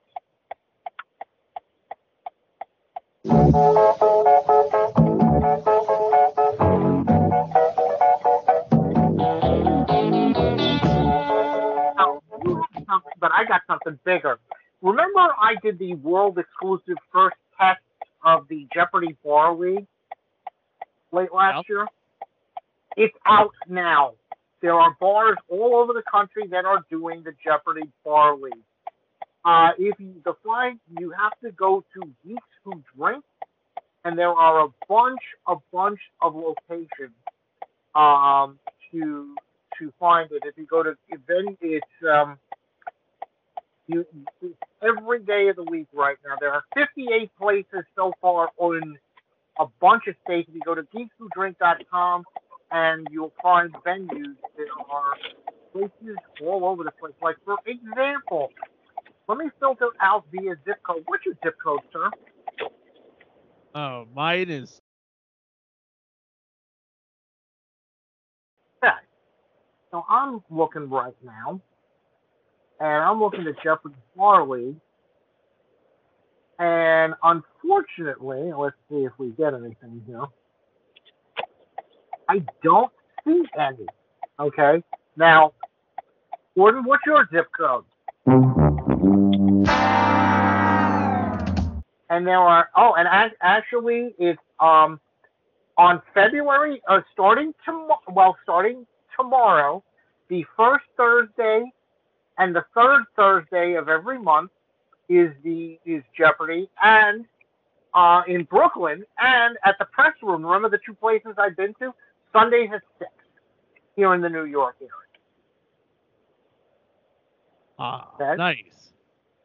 But I got something bigger. Remember I did the world exclusive first test of the Jeopardy Bar League late last year? It's out now. There are bars all over the country that are doing the Jeopardy Bar League. If you define, you have to go to Geeks Who Drink, and there are a bunch of locations to find it. If you go to event, it's every day of the week right now. There are 58 places so far in a bunch of states. If you go to geekswhodrink.com, and you'll find venues. There are places all over the place. Like, for example, let me filter out via zip code. What's your zip code, sir? Oh, mine is... Okay. So I'm looking right now, and I'm looking at Jeopardy Bar League, And unfortunately, let's see if we get anything here. I don't see any. Okay. Now, Gordon, what's your zip code? And there are, actually, it's on February, starting tomorrow, the first Thursday and the third Thursday of every month is Jeopardy, and in Brooklyn and at the Press Room. Remember the two places I've been to? Sundays at 6 here in the New York area. Okay? Nice.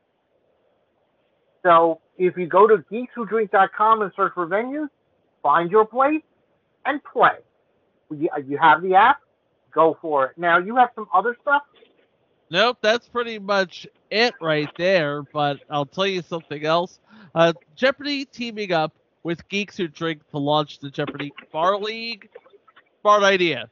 So if you go to geekswhodrink.com and search for venues, find your place and play. You have the app, go for it. Now, you have some other stuff? Nope, that's pretty much it right there, but I'll tell you something else. Jeopardy teaming up with Geeks Who Drink to launch the Jeopardy Bar League. Smart idea.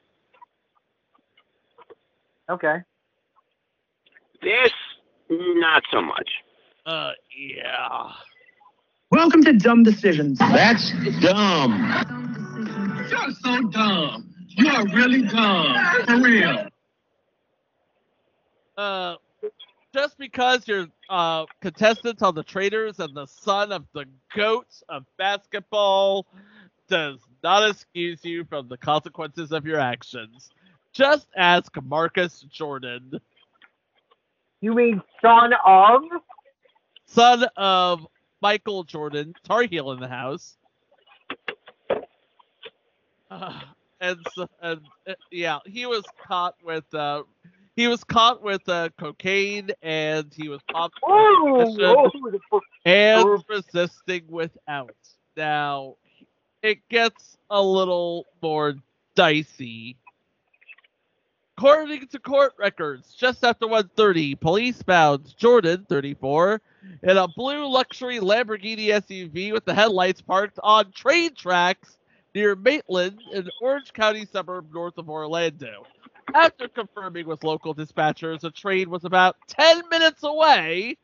Okay. This, not so much. Yeah. Welcome to Dumb Decisions. That's dumb. You're so dumb. You are really dumb. For real. Just because you're contestants on the Traitors and the son of the GOAT of basketball does not excuse you from the consequences of your actions. Just ask Marcus Jordan. You mean son of? Son of Michael Jordan, Tar Heel in the house. Yeah, he was caught with cocaine, and he was popped and resisting without. Now, it gets a little more dicey. According to court records, just after 1:30, police found Jordan, 34, in a blue luxury Lamborghini SUV with the headlights parked on train tracks near Maitland, an Orange County suburb north of Orlando. After confirming with local dispatchers the train was about 10 minutes away,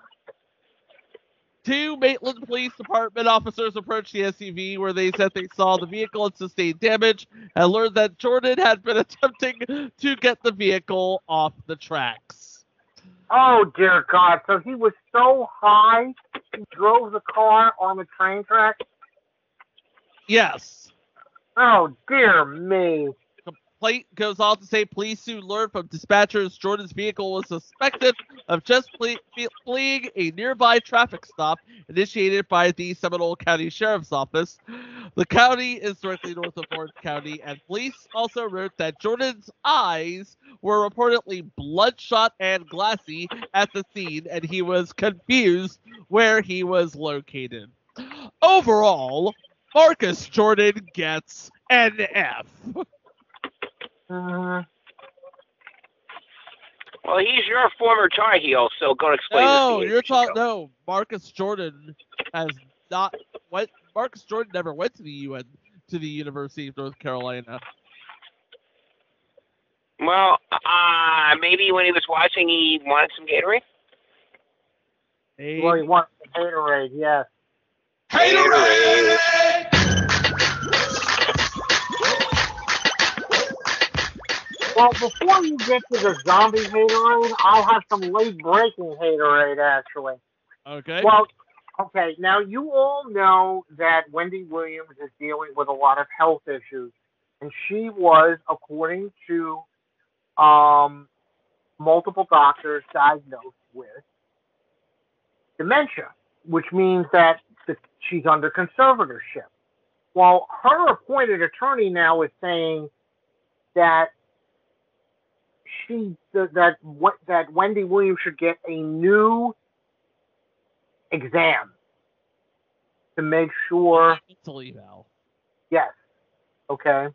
2 Maitland Police Department officers approached the SUV where they said they saw the vehicle had sustained damage and learned that Jordan had been attempting to get the vehicle off the tracks. Oh, dear God. So he was so high, he drove the car on the train track? Yes. Oh, dear me. Plate goes on to say police soon learned from dispatchers Jordan's vehicle was suspected of just fleeing a nearby traffic stop initiated by the Seminole County Sheriff's Office. The county is directly north of Orange County, and police also wrote that Jordan's eyes were reportedly bloodshot and glassy at the scene, and he was confused where he was located. Overall, Marcus Jordan gets an F. Well, he's your former Tar Heel, so go explain this to me. No, Marcus Jordan has not went. Marcus Jordan never went to the University of North Carolina. Well, maybe when he was watching, he wanted some Gatorade. Well, he wanted some Gatorade, yes. Gatorade! Well, before you get to the zombie haterade, I'll have some late-breaking haterade, actually. Okay. Well, okay, now you all know that Wendy Williams is dealing with a lot of health issues, and she was, according to multiple doctors, diagnosed with dementia, which means that she's under conservatorship. Well, her appointed attorney now is saying that that Wendy Williams should get a new exam to make sure. Mental eval. Yes. Okay.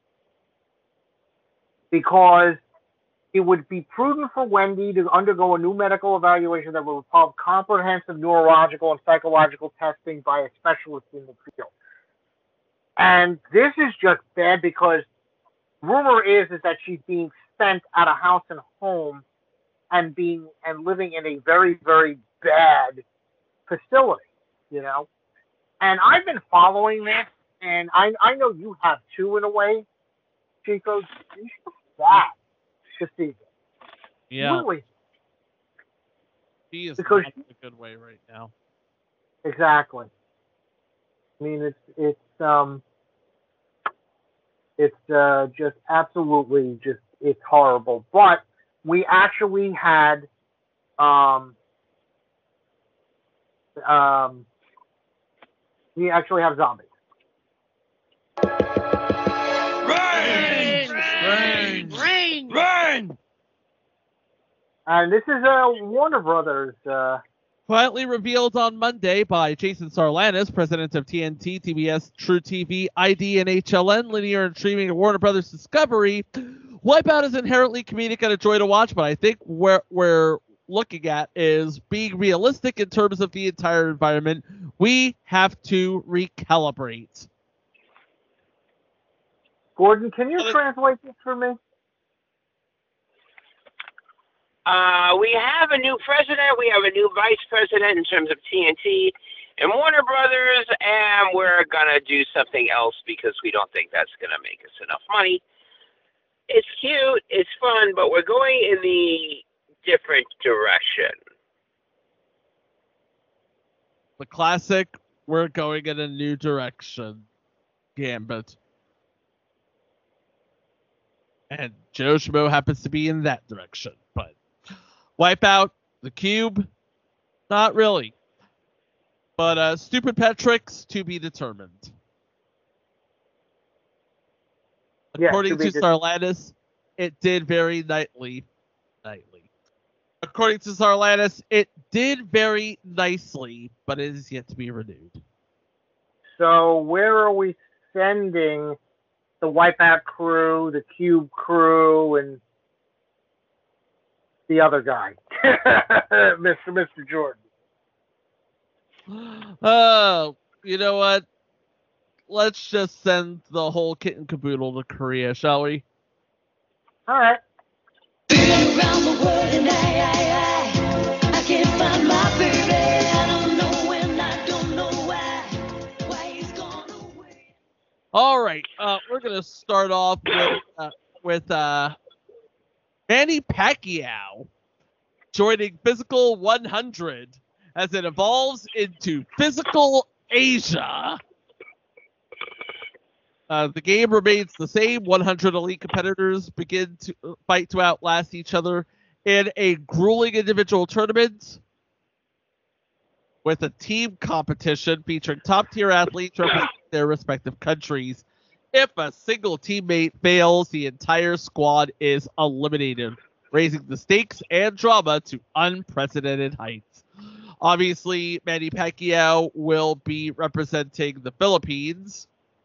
Because it would be prudent for Wendy to undergo a new medical evaluation that will involve comprehensive neurological and psychological testing by a specialist in the field. And this is just bad because rumor is that she's being sent out of house and home and living in a very, very bad facility. you know. And I've been following this, and I know you have too in a way, Chico. You should that this season. Yeah. Really. He is Because not in a good way right now. Exactly. I mean, it's just absolutely it's horrible. But we actually had we actually have zombies. Rain! And this is Warner Brothers. Quietly revealed on Monday by Jason Sarlanis, president of TNT, TBS, True TV, ID, and HLN, linear and streaming at Warner Brothers Discovery. Wipeout is inherently comedic and a joy to watch, but I think what we're looking at is being realistic in terms of the entire environment. We have to recalibrate. Gordon, can you translate this for me? We have a new president. We have a new vice president in terms of TNT and Warner Brothers, and we're going to do something else because we don't think that's going to make us enough money. It's cute. It's fun, but we're going in the different direction. The classic, we're going in a new direction gambit. And Joe Schmo happens to be in that direction, but Wipeout, The Cube, not really. But Stupid Pet Tricks, to be determined. According to Sarlanis, it did very nightly. According to Sarlanis, it did very nicely, but it is yet to be renewed. So where are we sending the Wipeout crew, the Cube crew, and the other guy, Mr. Jordan? Oh, you know what? Let's just send the whole kit and caboodle to Korea, shall we? All right. Around the world and I can't find my baby. I don't know when, I don't know why he's gone away. All right, we're gonna start off with Manny Pacquiao joining Physical 100 as it evolves into Physical Asia. The game remains the same. 100 elite competitors begin to fight to outlast each other in a grueling individual tournament with a team competition featuring top-tier athletes representing their respective countries. If a single teammate fails, the entire squad is eliminated, raising the stakes and drama to unprecedented heights. Obviously, Manny Pacquiao will be representing the Philippines.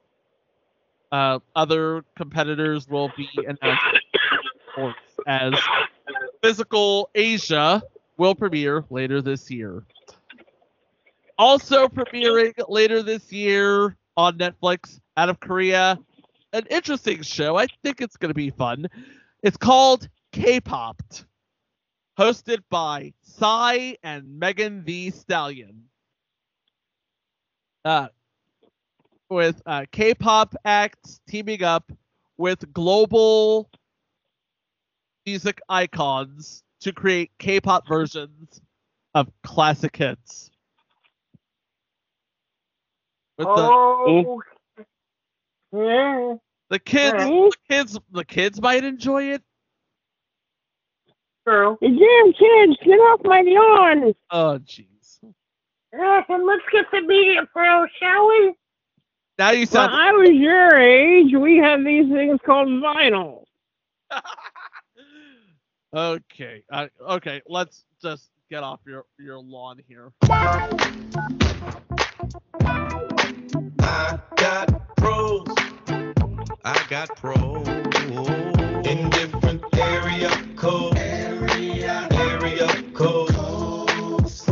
Other competitors will be announced as Physical Asia will premiere later this year. Also premiering later this year on Netflix out of Korea, an interesting show. I think it's going to be fun. It's called K-Popped, hosted by Psy and Megan Thee Stallion. With K-pop acts teaming up with global music icons to create K-pop versions of classic hits. With the kids might enjoy it. True. Hey, damn kids, get off my lawn! Oh, jeez. Yes, and let's get the media pro, shall we? Now you sound. When I was your age, we had these things called vinyl. Okay. Okay. Let's just get off your lawn here. I got pros. I got pros in different area codes. Area codes.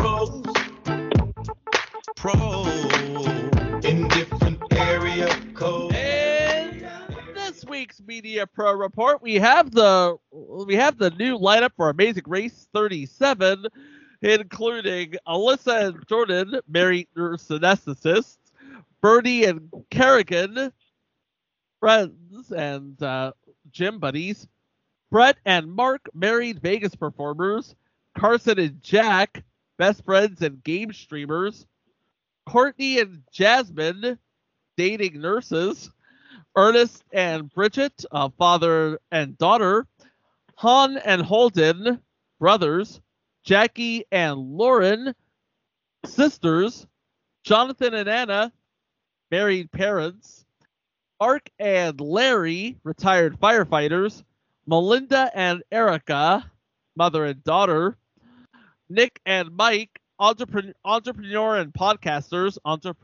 Pros in different area codes. In this week's Media Pro Report, we have the new lineup for Amazing Race 37. including Alyssa and Jordan, married nurse anesthetists, Bernie and Kerrigan, friends and gym buddies, Brett and Mark, married Vegas performers, Carson and Jack, best friends and game streamers, Courtney and Jasmine, dating nurses, Ernest and Bridget, father and daughter, Han and Holden, brothers, Jackie and Lauren, sisters, Jonathan and Anna, married parents, Mark and Larry, retired firefighters, Melinda and Erica, mother and daughter, Nick and Mike, entrepreneur and podcasters,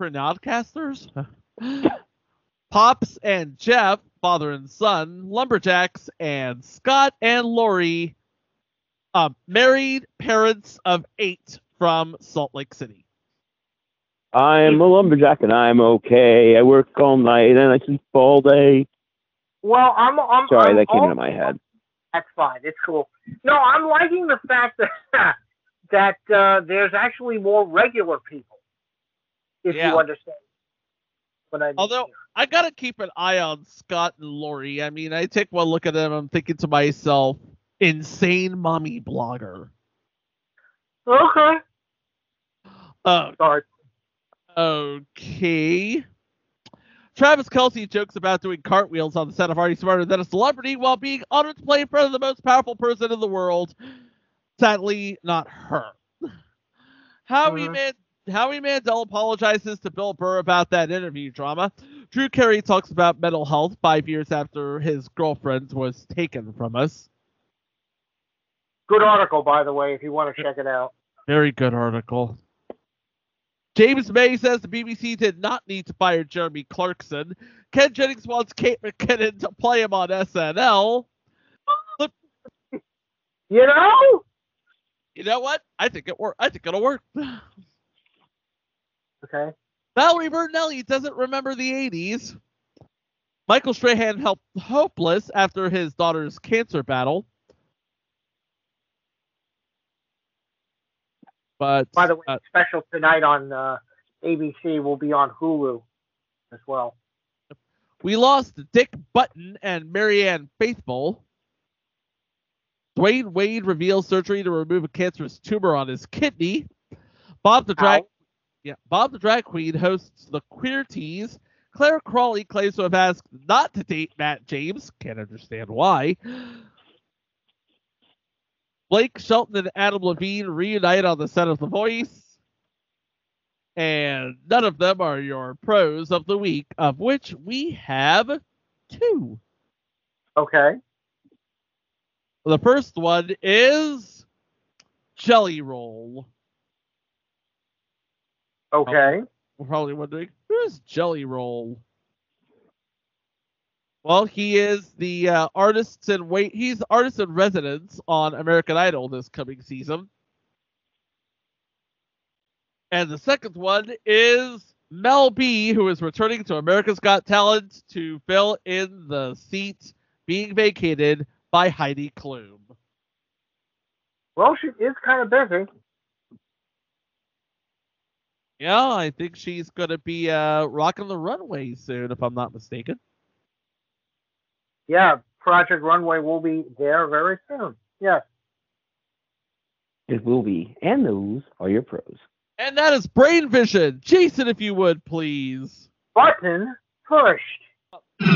Pops and Jeff, father and son, lumberjacks, and Scott and Lori, married parents of 8 from Salt Lake City. I'm a lumberjack and I'm okay. I work all night and I sleep all day. Well, Sorry, I'm that came into my head. That's fine. It's cool. No, I'm liking the fact that there's actually more regular people, if you understand what I mean. Although, I gotta keep an eye on Scott and Lori. I mean, I take one look at them, I'm thinking to myself, insane mommy blogger. Okay. Sorry. Okay. Travis Kelce jokes about doing cartwheels on the set of Are You Smarter Than a Celebrity while being honored to play in front of the most powerful person in the world. Sadly, not her. Howie Mandel apologizes to Bill Burr about that interview drama. Drew Carey talks about mental health 5 years after his girlfriend was taken from us. Good article, by the way, if you want to check it out. Very good article. James May says the BBC did not need to fire Jeremy Clarkson. Ken Jennings wants Kate McKinnon to play him on SNL. You know? You know what? I think it'll work. Okay. Valerie Bertinelli doesn't remember the 80s. Michael Strahan felt hopeless after his daughter's cancer battle. But by the way, special tonight on ABC will be on Hulu as well. We lost Dick Button and Marianne Faithfull. Dwayne Wade reveals surgery to remove a cancerous tumor on his kidney. Bob the Drag Queen hosts the Queer Tease. Claire Crawley claims to have asked not to date Matt James. Can't understand why. Blake Shelton and Adam Levine reunite on the set of The Voice. And none of them are your pros of the week, of which we have 2. Okay. The first one is Jelly Roll. Okay. We're probably wondering, who's Jelly Roll? Well, he is the he's artist in residence on American Idol this coming season. And the second one is Mel B, who is returning to America's Got Talent to fill in the seat being vacated by Heidi Klum. Well, she is kind of busy. Yeah, I think she's going to be rocking the runway soon, if I'm not mistaken. Yeah, Project Runway will be there very soon. Yes. It will be. And those are your pros. And that is Brain Vision. Jason, if you would, please. Button pushed. I'm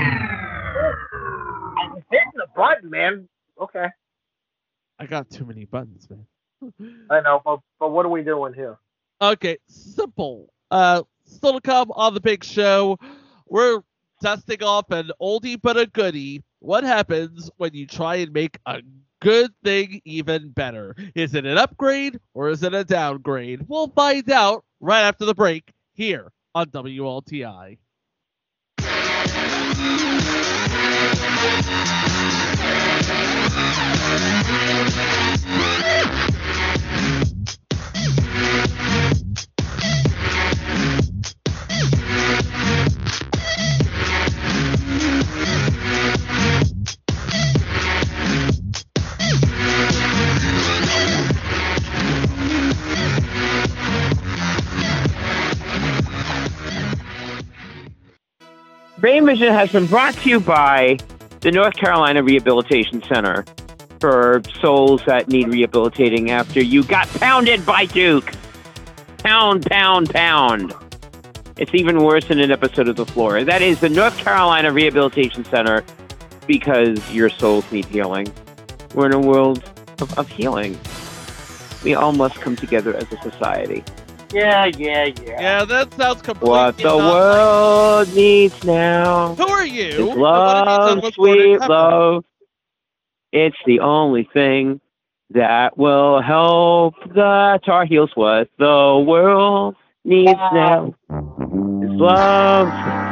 hitting the button, man. Okay. I got too many buttons, man. I know, but what are we doing here? Okay, simple. Still to come on the big show, we're dusting off an oldie but a goodie. What happens when you try and make a good thing even better? Is it an upgrade or is it a downgrade? We'll find out right after the break here on WLTI. Brain Vision has been brought to you by the North Carolina Rehabilitation Center for souls that need rehabilitating after you got pounded by Duke. Pound, pound, pound. It's even worse than an episode of The Floor. That is the North Carolina Rehabilitation Center because your souls need healing. We're in a world of healing. We all must come together as a society. Yeah. Yeah, that sounds completely What the not world needs now like... Who are you? is And what have you done love, with sweet Gordon Pepper? love. It's the only thing that will help the Tar Heels. What the world needs now is love.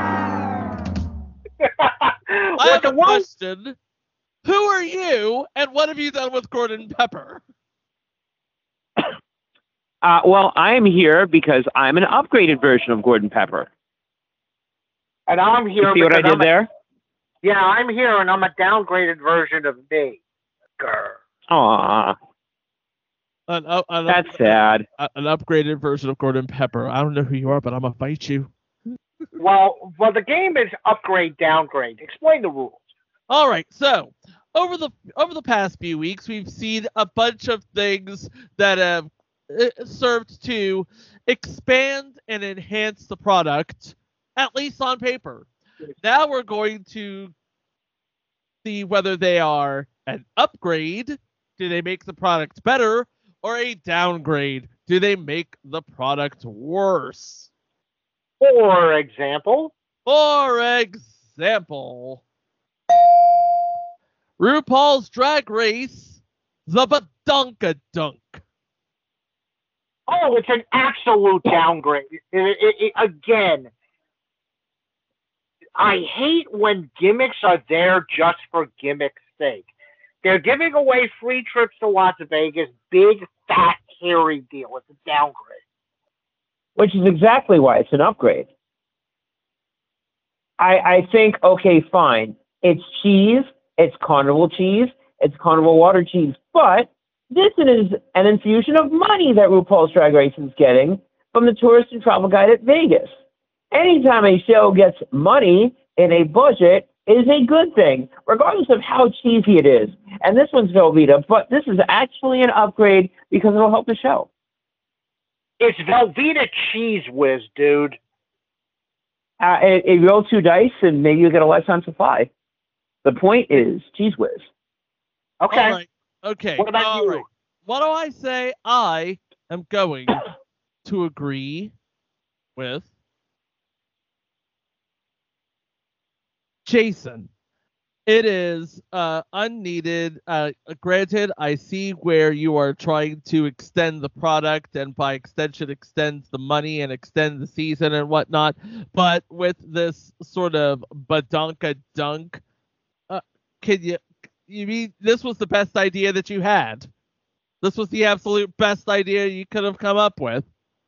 I have a question. Who are you, and what have you done with Gordon Pepper? Well, I'm here because I'm an upgraded version of Gordon Pepper. And I'm here. You see what I because did there? Yeah, I'm here, and I'm a downgraded version of me. Grr. Aw, that's sad. An upgraded version of Gordon Pepper. I don't know who you are, but I'm gonna fight you. Well, the game is upgrade, downgrade. Explain the rules. All right, so over the past few weeks, we've seen a bunch of things that have served to expand and enhance the product, at least on paper. Now we're going to see whether they are an upgrade, do they make the product better, or a downgrade, do they make the product worse? For example, RuPaul's Drag Race, the Badunkadunk. oh, it's an absolute downgrade. Again, I hate when gimmicks are there just for gimmick's sake. They're giving away free trips to Las Vegas, big, fat, hairy deal. It's a downgrade. Which is exactly why it's an upgrade. I think, okay, fine. It's cheese, it's carnival cheese, it's carnival water cheese, but this is an infusion of money that RuPaul's Drag Race is getting from the Tourist and Travel Guide at Vegas. Anytime a show gets money in a budget is a good thing, regardless of how cheesy it is. And this one's Velveeta, but this is actually an upgrade because it'll help the show. It's Velveeta Cheese Whiz, dude. You roll 2 dice and maybe you get a lifetime supply. The point is Cheese Whiz. Okay. All right. Okay. What about all you? right. What do I say? I am going to agree with Jason. It is unneeded. Granted, I see where you are trying to extend the product and by extension extends the money and extend the season and whatnot. But with this sort of badonka dunk, you mean this was the best idea that you had? This was the absolute best idea you could have come up with.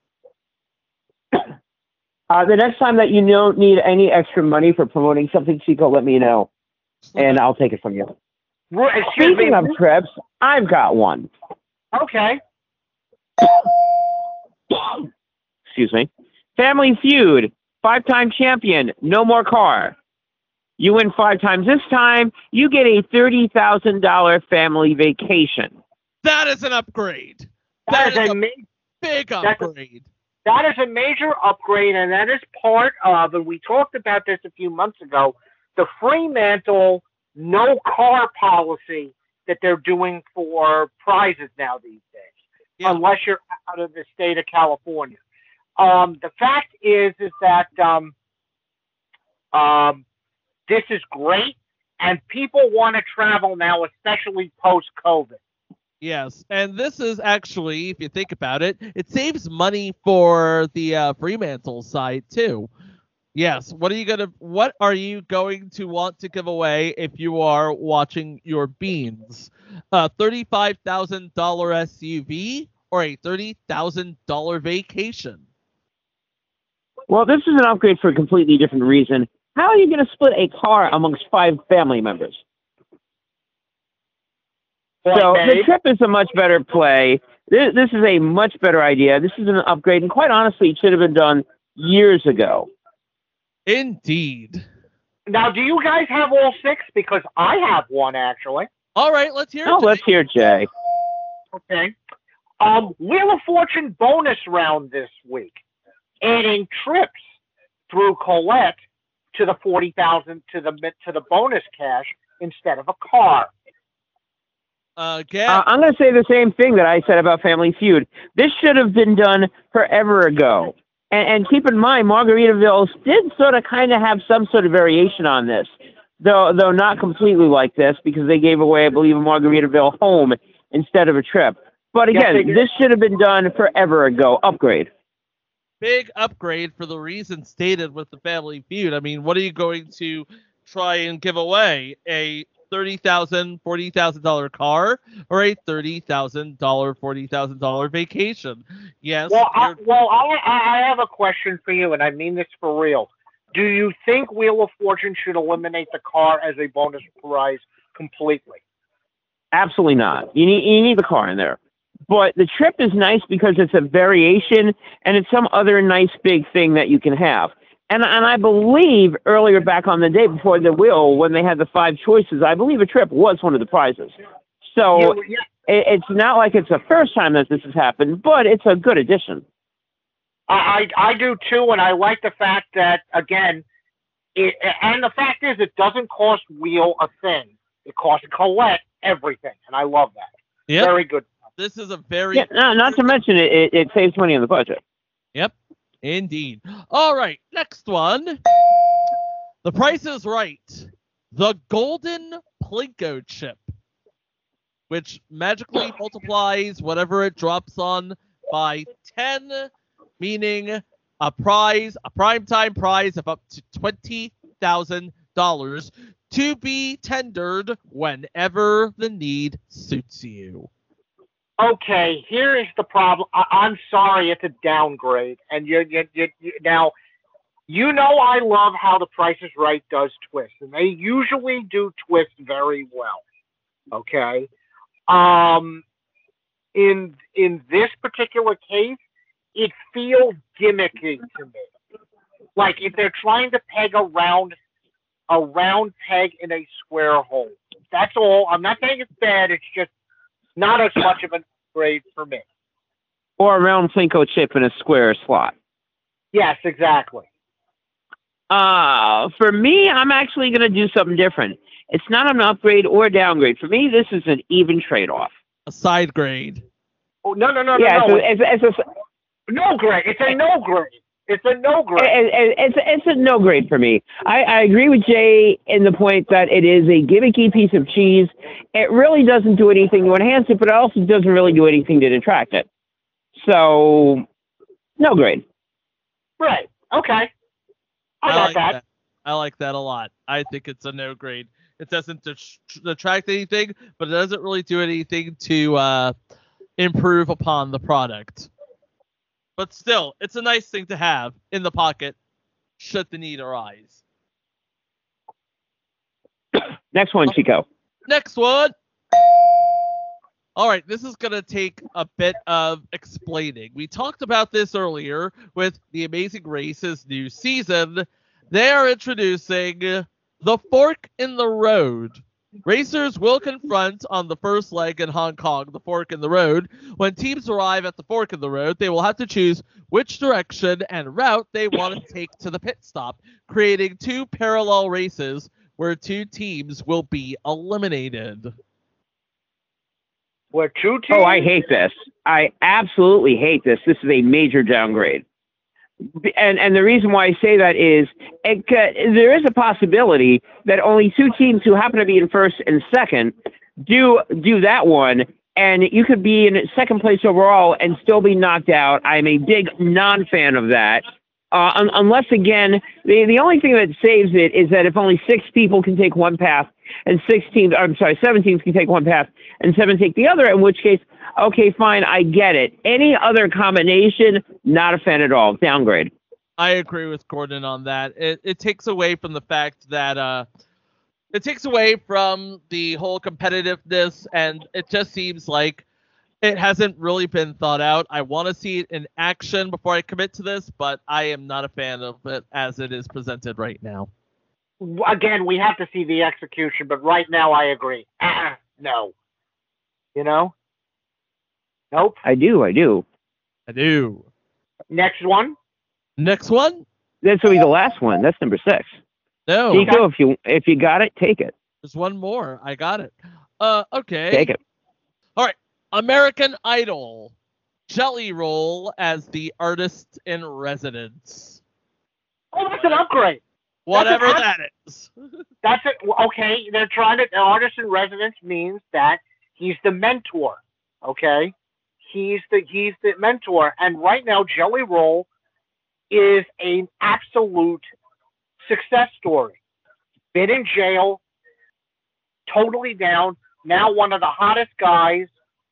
The next time that you don't need any extra money for promoting something, Chico, let me know. And I'll take it from you. Speaking of trips, I've got one. Okay. Excuse me. Family Feud, 5-time champion, no more car. You win 5 times this time, you get a $30,000 family vacation. That is an upgrade. That is a big upgrade. That is a major upgrade, and that is part of, and we talked about this a few months ago, the Fremantle no car policy that they're doing for prizes now these days, unless you're out of the state of California. The fact is that this is great, and people want to travel now, especially post-COVID. Yes, and this is actually, if you think about it, it saves money for the Fremantle side too. Yes, what are you going to want to give away if you are watching your beans? A $35,000 SUV or a $30,000 vacation? Well, this is an upgrade for a completely different reason. How are you going to split a car amongst 5 family members? So the trip is a much better play. This is a much better idea. This is an upgrade, and quite honestly, it should have been done years ago. Indeed. Now, do you guys have all 6? Because I have one, actually. All right, let's hear it. Oh, let's hear it, Jay. Okay. Wheel of Fortune bonus round this week, adding trips through Colette to the 40,000 to the bonus cash instead of a car. I'm going to say the same thing that I said about Family Feud. This should have been done forever ago. And keep in mind, Margaritaville did sort of kind of have some sort of variation on this, though not completely like this, because they gave away, I believe, a Margaritaville home instead of a trip. But again, this should have been done forever ago. Upgrade. Big upgrade for the reason stated with the Family Feud. I mean, what are you going to try and give away? A $30,000, $40,000 car or a $30,000, $40,000 vacation? Yes. Well, I have a question for you, and I mean this for real. Do you think Wheel of Fortune should eliminate the car as a bonus prize completely? Absolutely not. You need the car in there. But the trip is nice because it's a variation and it's some other nice big thing that you can have. And I believe earlier back on the day before the wheel, when they had the 5 choices, I believe a trip was one of the prizes. So it's not like it's the first time that this has happened, but it's a good addition. I do too, and I like the fact that, again, and the fact is it doesn't cost Wheel a thing. It costs Colette everything, and I love that. Yep. Very good. This is a very... Yeah, not to mention it saves money on the budget. Yep, indeed. All right, next one. The Price is Right. The Golden Plinko chip, which magically multiplies whatever it drops on by 10, meaning a primetime prize of up to $20,000 to be tendered whenever the need suits you. Okay, here is the problem. I'm sorry, it's a downgrade, and you now, you know I love how The Price is Right does twist, and they usually do twist very well. Okay, in this particular case, it feels gimmicky to me. Like if they're trying to peg a round peg in a square hole. That's all. I'm not saying it's bad. It's just not as much of an upgrade for me. Or a round Plinko chip in a square slot. Yes, exactly. For me, I'm actually going to do something different. It's not an upgrade or a downgrade. For me, this is an even trade-off. A side grade. Oh, no. Yeah, no. It's a no grade. It's a no grade. It's a no grade. It's a no grade for me. I agree with Jay in the point that it is a gimmicky piece of cheese. It really doesn't do anything to enhance it, but it also doesn't really do anything to detract it. So, no grade. Right. Okay. I got that. I like that a lot. I think it's a no grade. It doesn't detract anything, but it doesn't really do anything to improve upon the product. But still, it's a nice thing to have in the pocket should the need arise. Next one, Chico. Next one. All right, this is going to take a bit of explaining. We talked about this earlier with the Amazing Race's new season. They are introducing the Fork in the Road. Racers will confront on the first leg in Hong Kong, the Fork in the Road. When teams arrive at the Fork in the Road, they will have to choose which direction and route they want to take to the pit stop, creating 2 parallel races where 2 teams will be eliminated. Where 2 teams? Oh, I hate this. I absolutely hate this. This is a major downgrade. And the reason why I say that is there is a possibility that only 2 teams who happen to be in first and second do that one, and you could be in second place overall and still be knocked out. I'm a big non-fan of that. Unless, again, the only thing that saves it is that if only 6 people can take one path and 7 teams can take one path and 7 take the other, in which case, okay, fine, I get it. Any other combination, not a fan at all. Downgrade. I agree with Gordon on that. It takes away from the fact that it takes away from the whole competitiveness, and it just seems like it hasn't really been thought out. I want to see it in action before I commit to this, but I am not a fan of it as it is presented right now. Again, we have to see the execution, but right now I agree. No. You know? Nope. I do. I do. Next one? Next one? This will be the last one. That's number 6. No. Chico, if you got it, take it. There's one more. I got it. Okay. Take it. All right. American Idol. Jelly Roll as the artist in residence. Oh, that's an upgrade. Whatever that is. That's it. Okay, they're trying to. Artist in residence means that he's the mentor. Okay, he's the mentor, and right now Jelly Roll is an absolute success story. Been in jail, totally down. Now one of the hottest guys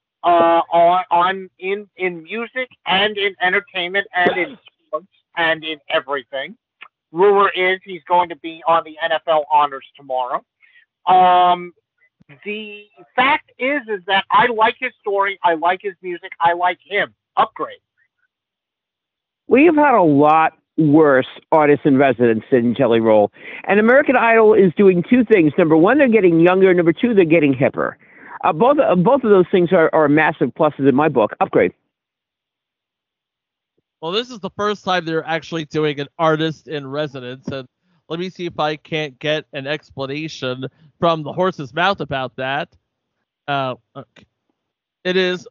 in music and in entertainment and in sports and in everything. Rumor is he's going to be on the NFL honors tomorrow. The fact is that I like his story. I like his music. I like him. Upgrade. We've had a lot worse artists in residence than Jelly Roll. And American Idol is doing 2 things. Number 1, they're getting younger. Number 2, they're getting hipper. Both of those things are massive pluses in my book. Upgrade. Well, this is the first time they're actually doing an artist in residence, and let me see if I can't get an explanation from the horse's mouth about that. Okay. It is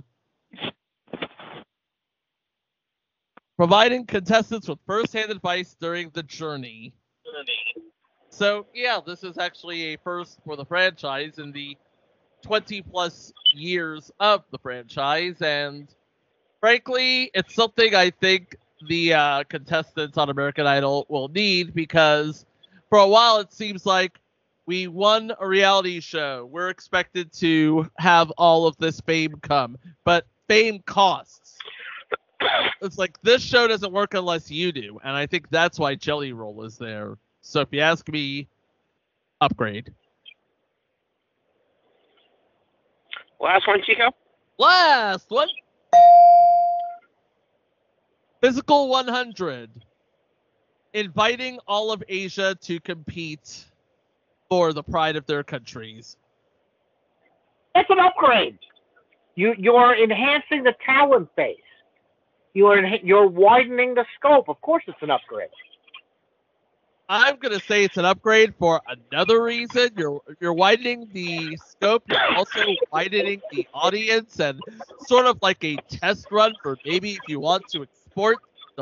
providing contestants with first-hand advice during the journey. So, yeah, this is actually a first for the franchise in the 20-plus years of the franchise, and frankly, it's something I think the contestants on American Idol will need, because for a while it seems like we won a reality show. We're expected to have all of this fame come, but fame costs. It's like this show doesn't work unless you do, and I think that's why Jelly Roll is there. So if you ask me, upgrade. Last one, Chico? Last one. Physical 100. Inviting all of Asia to compete for the pride of their countries. That's an upgrade. You're enhancing the talent base. You're widening the scope. Of course it's an upgrade. I'm going to say it's an upgrade for another reason. You're widening the scope. You're also widening the audience, and sort of like a test run for maybe if you want to export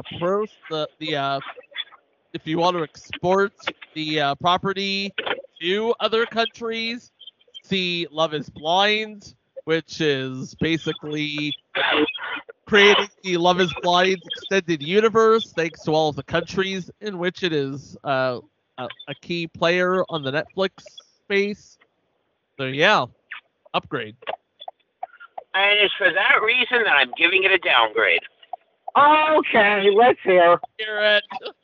if you want to export the property to other countries. See Love is Blind, which is basically creating the Love is Blind extended universe, thanks to all of the countries in which it is a key player on the Netflix space. So yeah, upgrade. And it's for that reason that I'm giving it a downgrade. Okay, let's hear. Hear it.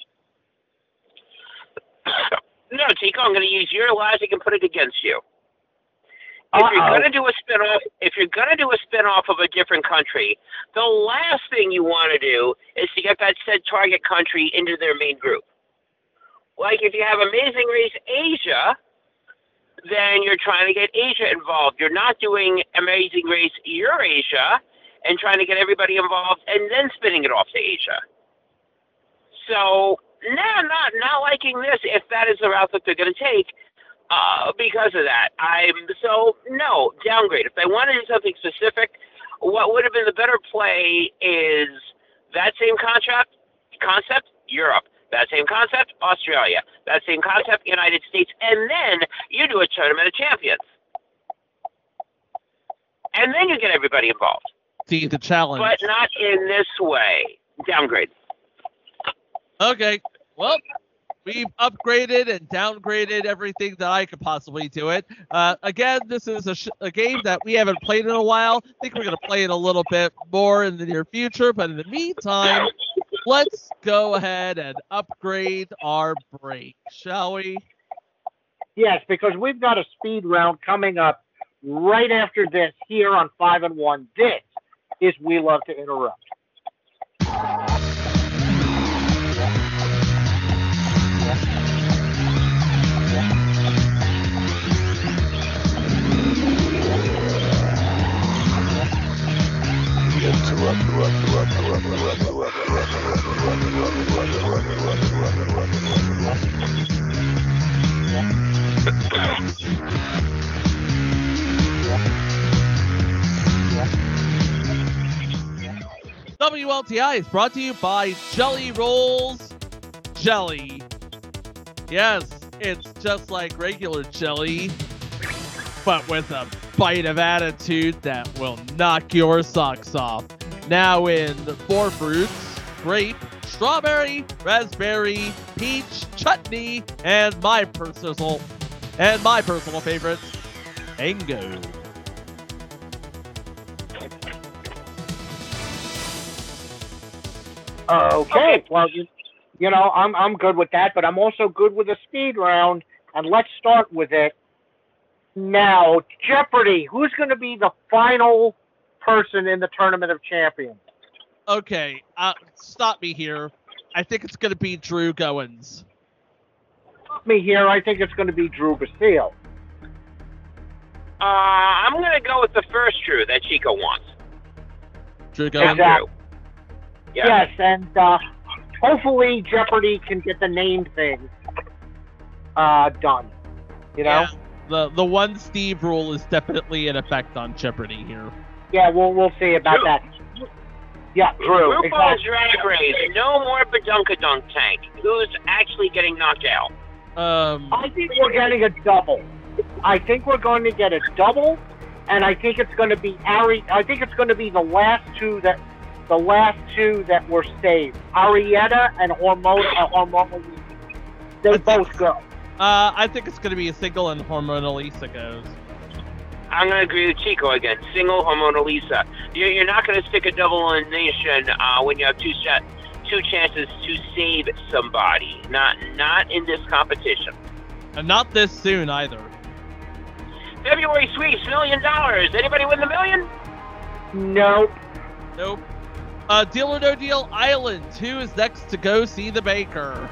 No, Chico, I'm going to use your logic and put it against you. If you're going to do a spinoff of a different country, the last thing you want to do is to get that said target country into their main group. Like if you have Amazing Race Asia, then you're trying to get Asia involved. You're not doing Amazing Race Eurasia and trying to get everybody involved and then spinning it off to Asia. So, no, not liking this if that is the route that they're going to take. Because of that, no, downgrade. If they want to do something specific, what would have been the better play is that same concept, Europe. That same concept, Australia. That same concept, United States. And then you do a tournament of champions. And then you get everybody involved. See the challenge. But not in this way. Downgrade. Okay. Well, we've upgraded and downgraded everything that I could possibly do it. Again, this is a game that we haven't played in a while. I think we're going to play it a little bit more in the near future. But in the meantime, let's go ahead and upgrade our break, shall we? Yes, because we've got a speed round coming up right after this here on 5 and 1. This is We Love to Interrupt. WLTI is brought to you by Jelly Rolls Jelly. Yes, it's just like regular jelly, but with a bite of attitude that will knock your socks off. Now in 4 fruits: grape, strawberry, raspberry, peach, chutney, and my personal favorite, mango. Okay, well, you know, I'm good with that, but I'm also good with a speed round, and let's start with it. Now, Jeopardy, who's going to be the final person in the Tournament of Champions? Okay, stop me here. I think it's going to be Drew Goins. Stop me here. I think it's going to be Drew Basile. I'm going to go with the first Drew that Chico wants. Drew Goins? Exactly. Yeah. Yes, and hopefully Jeopardy can get the name thing done. You know? Yeah, the one Steve rule is definitely in effect on Jeopardy here. Yeah, we'll see about that. Yeah, Drew. RuPaul's Exactly. Drag Race. No more Badunkadunk Tank. Who's actually getting knocked out? I think we're getting a double. I think we're going to get a double, and I think it's going to be I think it's going to be the last two that were saved. Arietta and Hormonal. They both go. I think it's going to be a single and Hormonal Lisa goes. I'm going to agree with Chico again. Single Hormonal Lisa. You're not going to stick a double elimination when you have two chances to save somebody. Not in this competition. And not this soon either. February sweeps, $1 million. Anybody win the million? Nope. Deal or No Deal Island. Who is next to go see the Baker?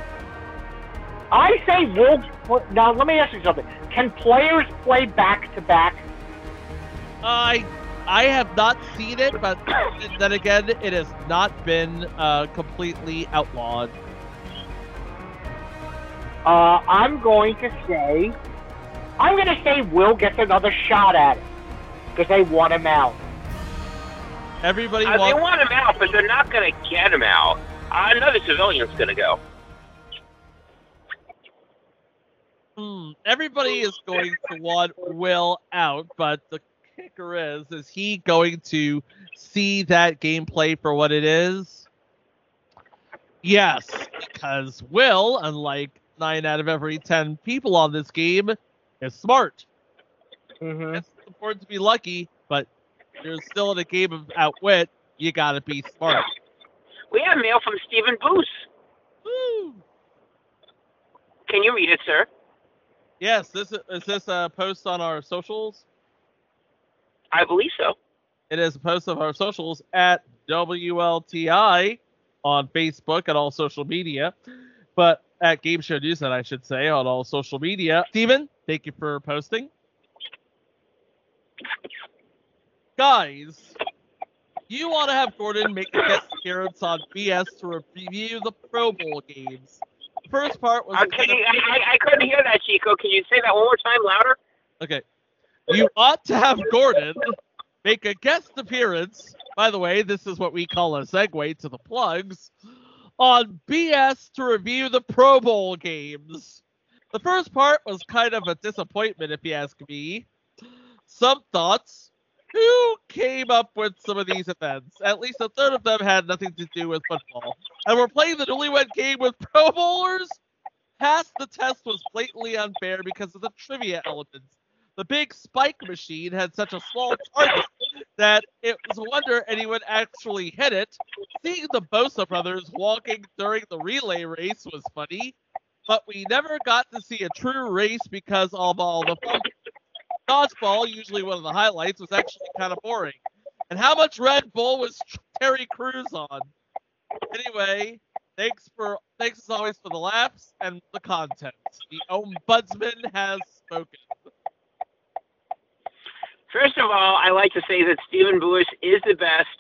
I say now let me ask you something. Can players play back to back? I have not seen it, but then again, it has not been completely outlawed. I'm going to say Will gets another shot at it because they want him out. Everybody They want him out, but they're not going to get him out. Another civilian's going to go. Everybody is going to want Will out, but the kicker is he going to see that gameplay for what it is? Yes, because Will, unlike 9 out of every 10 people on this game, is smart. Mm-hmm. It's important to be lucky, but you're still in a game of outwit. You gotta be smart. We have mail from Stephen Boos. Woo! Can you read it, sir? Yes, is this a post on our socials? I believe so. It is a post of our socials at WLTI on Facebook and all social media, but at Game Show Newsnet, I should say, on all social media. Steven, thank you for posting. Guys, you want to have Gordon make a guest appearance on BS to review the Pro Bowl games. The first part was... I couldn't hear that, Chico. Can you say that one more time, louder? Okay. You ought to have Gordon make a guest appearance. By the way, this is what we call a segue to the plugs. On BS to review the Pro Bowl games. The first part was kind of a disappointment, if you ask me. Some thoughts. Who came up with some of these events? At least a third of them had nothing to do with football. And we're playing the newlywed game with Pro Bowlers? Pass the test was blatantly unfair because of the trivia elements. The big spike machine had such a small target that it was a wonder anyone actually hit it. Seeing the Bosa brothers walking during the relay race was funny, but we never got to see a true race because of all the fun. Dodgeball, usually one of the highlights, was actually kind of boring. And how much Red Bull was Terry Crews on? Anyway, thanks as always for the laughs and the content. The Ombudsman has spoken. First of all, I like to say that Stephen Boos is the best.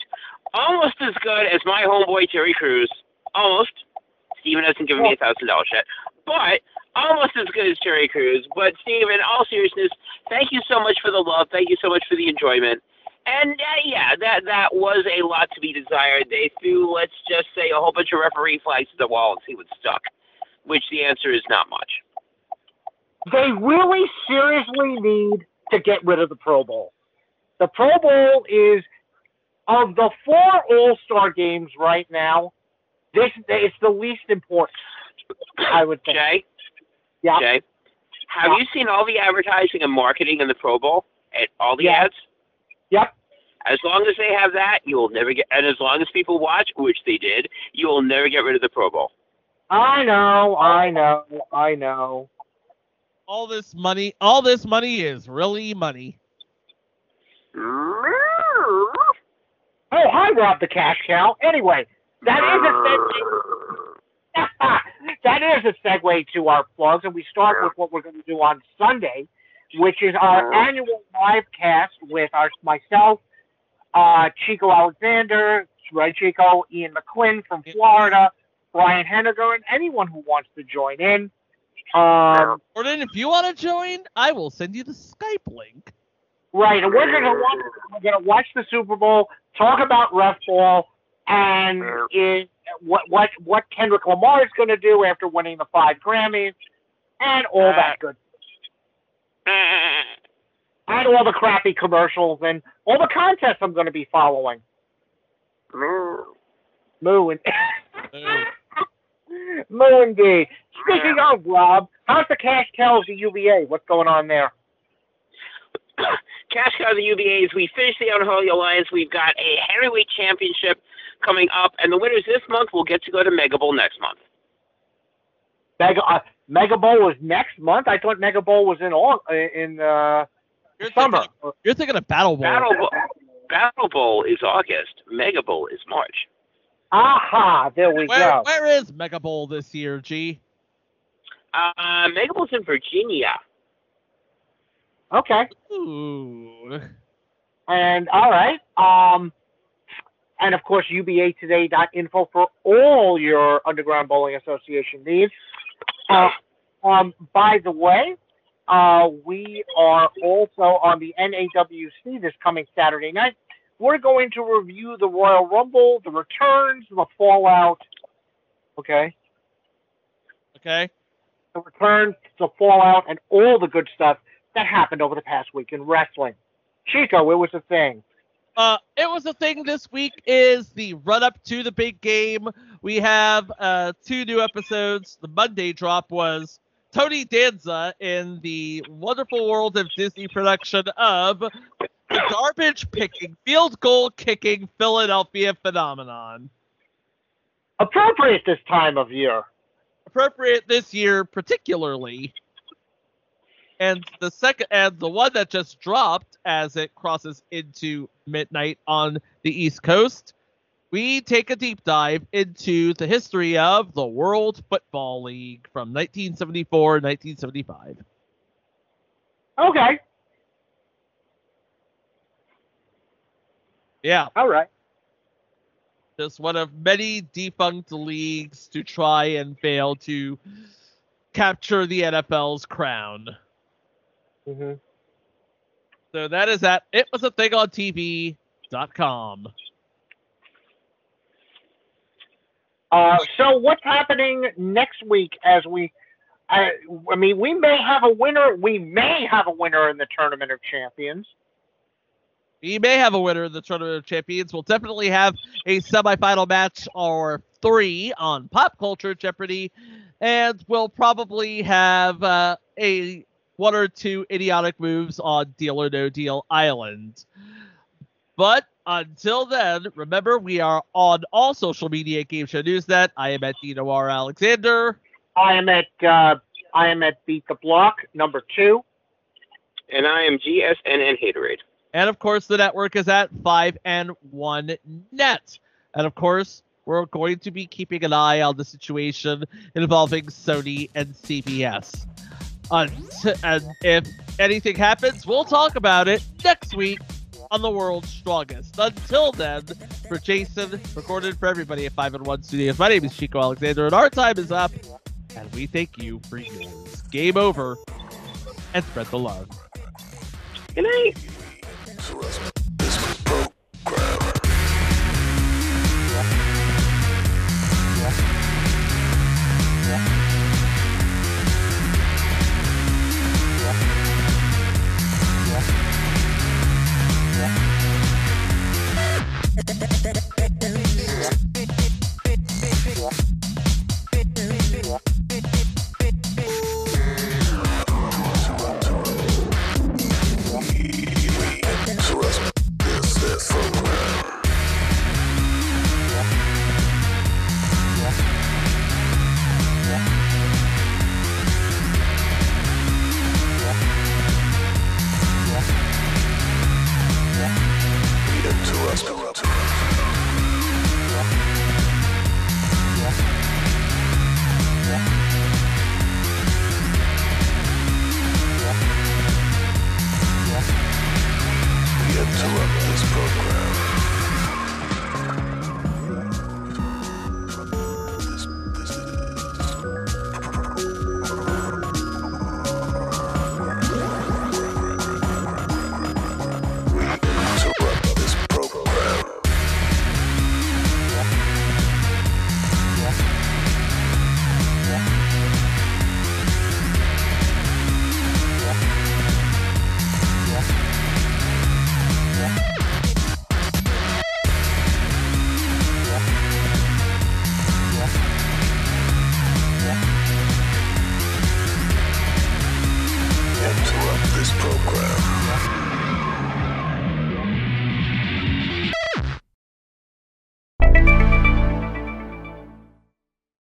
almost as good as my homeboy Terry Crews. Almost. Steven hasn't given me $1,000 yet, but almost as good as Terry Crews. But Steve, in all seriousness, thank you so much for the love. Thank you so much for the enjoyment. And that was a lot to be desired. They threw, let's just say, a whole bunch of referee flags at the wall and see what stuck, which the answer is not much. They really seriously need to get rid of the Pro Bowl. The Pro Bowl is, of the 4 All-Star games right now, it's the least important, I would think. Jay? Yeah. Jay? Have you seen all the advertising and marketing in the Pro Bowl? All the ads? Yep. As long as they have that, you will never get, and as long as people watch, which they did, you will never get rid of the Pro Bowl. I know. All this money is really money. Oh, hi, Rob the Cash Cow. Anyway, that is a segue to our plugs, and we start with what we're going to do on Sunday, which is our annual live cast with myself, Chico Alexander, Red Chico, Ian McClin from Florida, Brian Henniger, and anyone who wants to join in. Gordon, if you want to join, I will send you the Skype link. Right, and we're gonna watch the Super Bowl, talk about ref ball, and what Kendrick Lamar is going to do after winning the 5 Grammys, and all that good. And all the crappy commercials and all the contests I'm going to be following. Moo indeed. Speaking of, Rob, how's the cash cows of UVA? What's going on there? Cash cow of the UVAs, we finished the Unholy Alliance. We've got a heavyweight championship coming up, and the winners this month will get to go to Mega Bowl next month. Mega Bowl is next month? I thought Mega Bowl was in summer. You're thinking of Battle Bowl. Battle Bowl is August. Mega Bowl is March. Aha, there we go. Where is Mega Bowl this year, G? Mega Bowl's in Virginia. Okay. Ooh. And all right. And of course, UBAtoday.info for all your Underground Bowling Association needs. By the way, we are also on the NAWC this coming Saturday night. We're going to review the Royal Rumble, the returns, the fallout. Okay. Okay. The returns, the fallout, and all the good stuff that happened over the past week in wrestling. Chico, it was a thing. It was a thing this week is the run-up to the big game. We have 2 new episodes. The Monday drop was Tony Danza in the Wonderful World of Disney production of the garbage-picking, field goal-kicking Philadelphia phenomenon. Appropriate this time of year. Appropriate this year particularly. And the one that just dropped as it crosses into midnight on the East Coast, we take a deep dive into the history of the World Football League from 1974-1975. Okay. Yeah. All right. Just one of many defunct leagues to try and fail to capture the NFL's crown. Mm-hmm. So that is at itwasathingontv.com. So what's happening next week as we we may have a winner. We may have a winner in the Tournament of Champions. We may have a winner in the Tournament of Champions. We'll definitely have a semifinal match or 3 on Pop Culture Jeopardy. And we'll probably have a 1 or 2 idiotic moves on Deal or No Deal Island. But until then, remember, we are on all social media at Game Show Newsnet. I am at Dino R. Alexander. I am at Beat the Block #2. And I am GSNN Haterade. And of course, the network is at 5and1 Net. And of course, we're going to be keeping an eye on the situation involving Sony and CBS. And if anything happens, we'll talk about it next week on the world's strongest. Until then, for Jason, recorded for everybody at 5-in-1 Studios, my name is Chico Alexander, and our time is up, and we thank you for yours. Game over, and spread the love. Good night. Interrupt.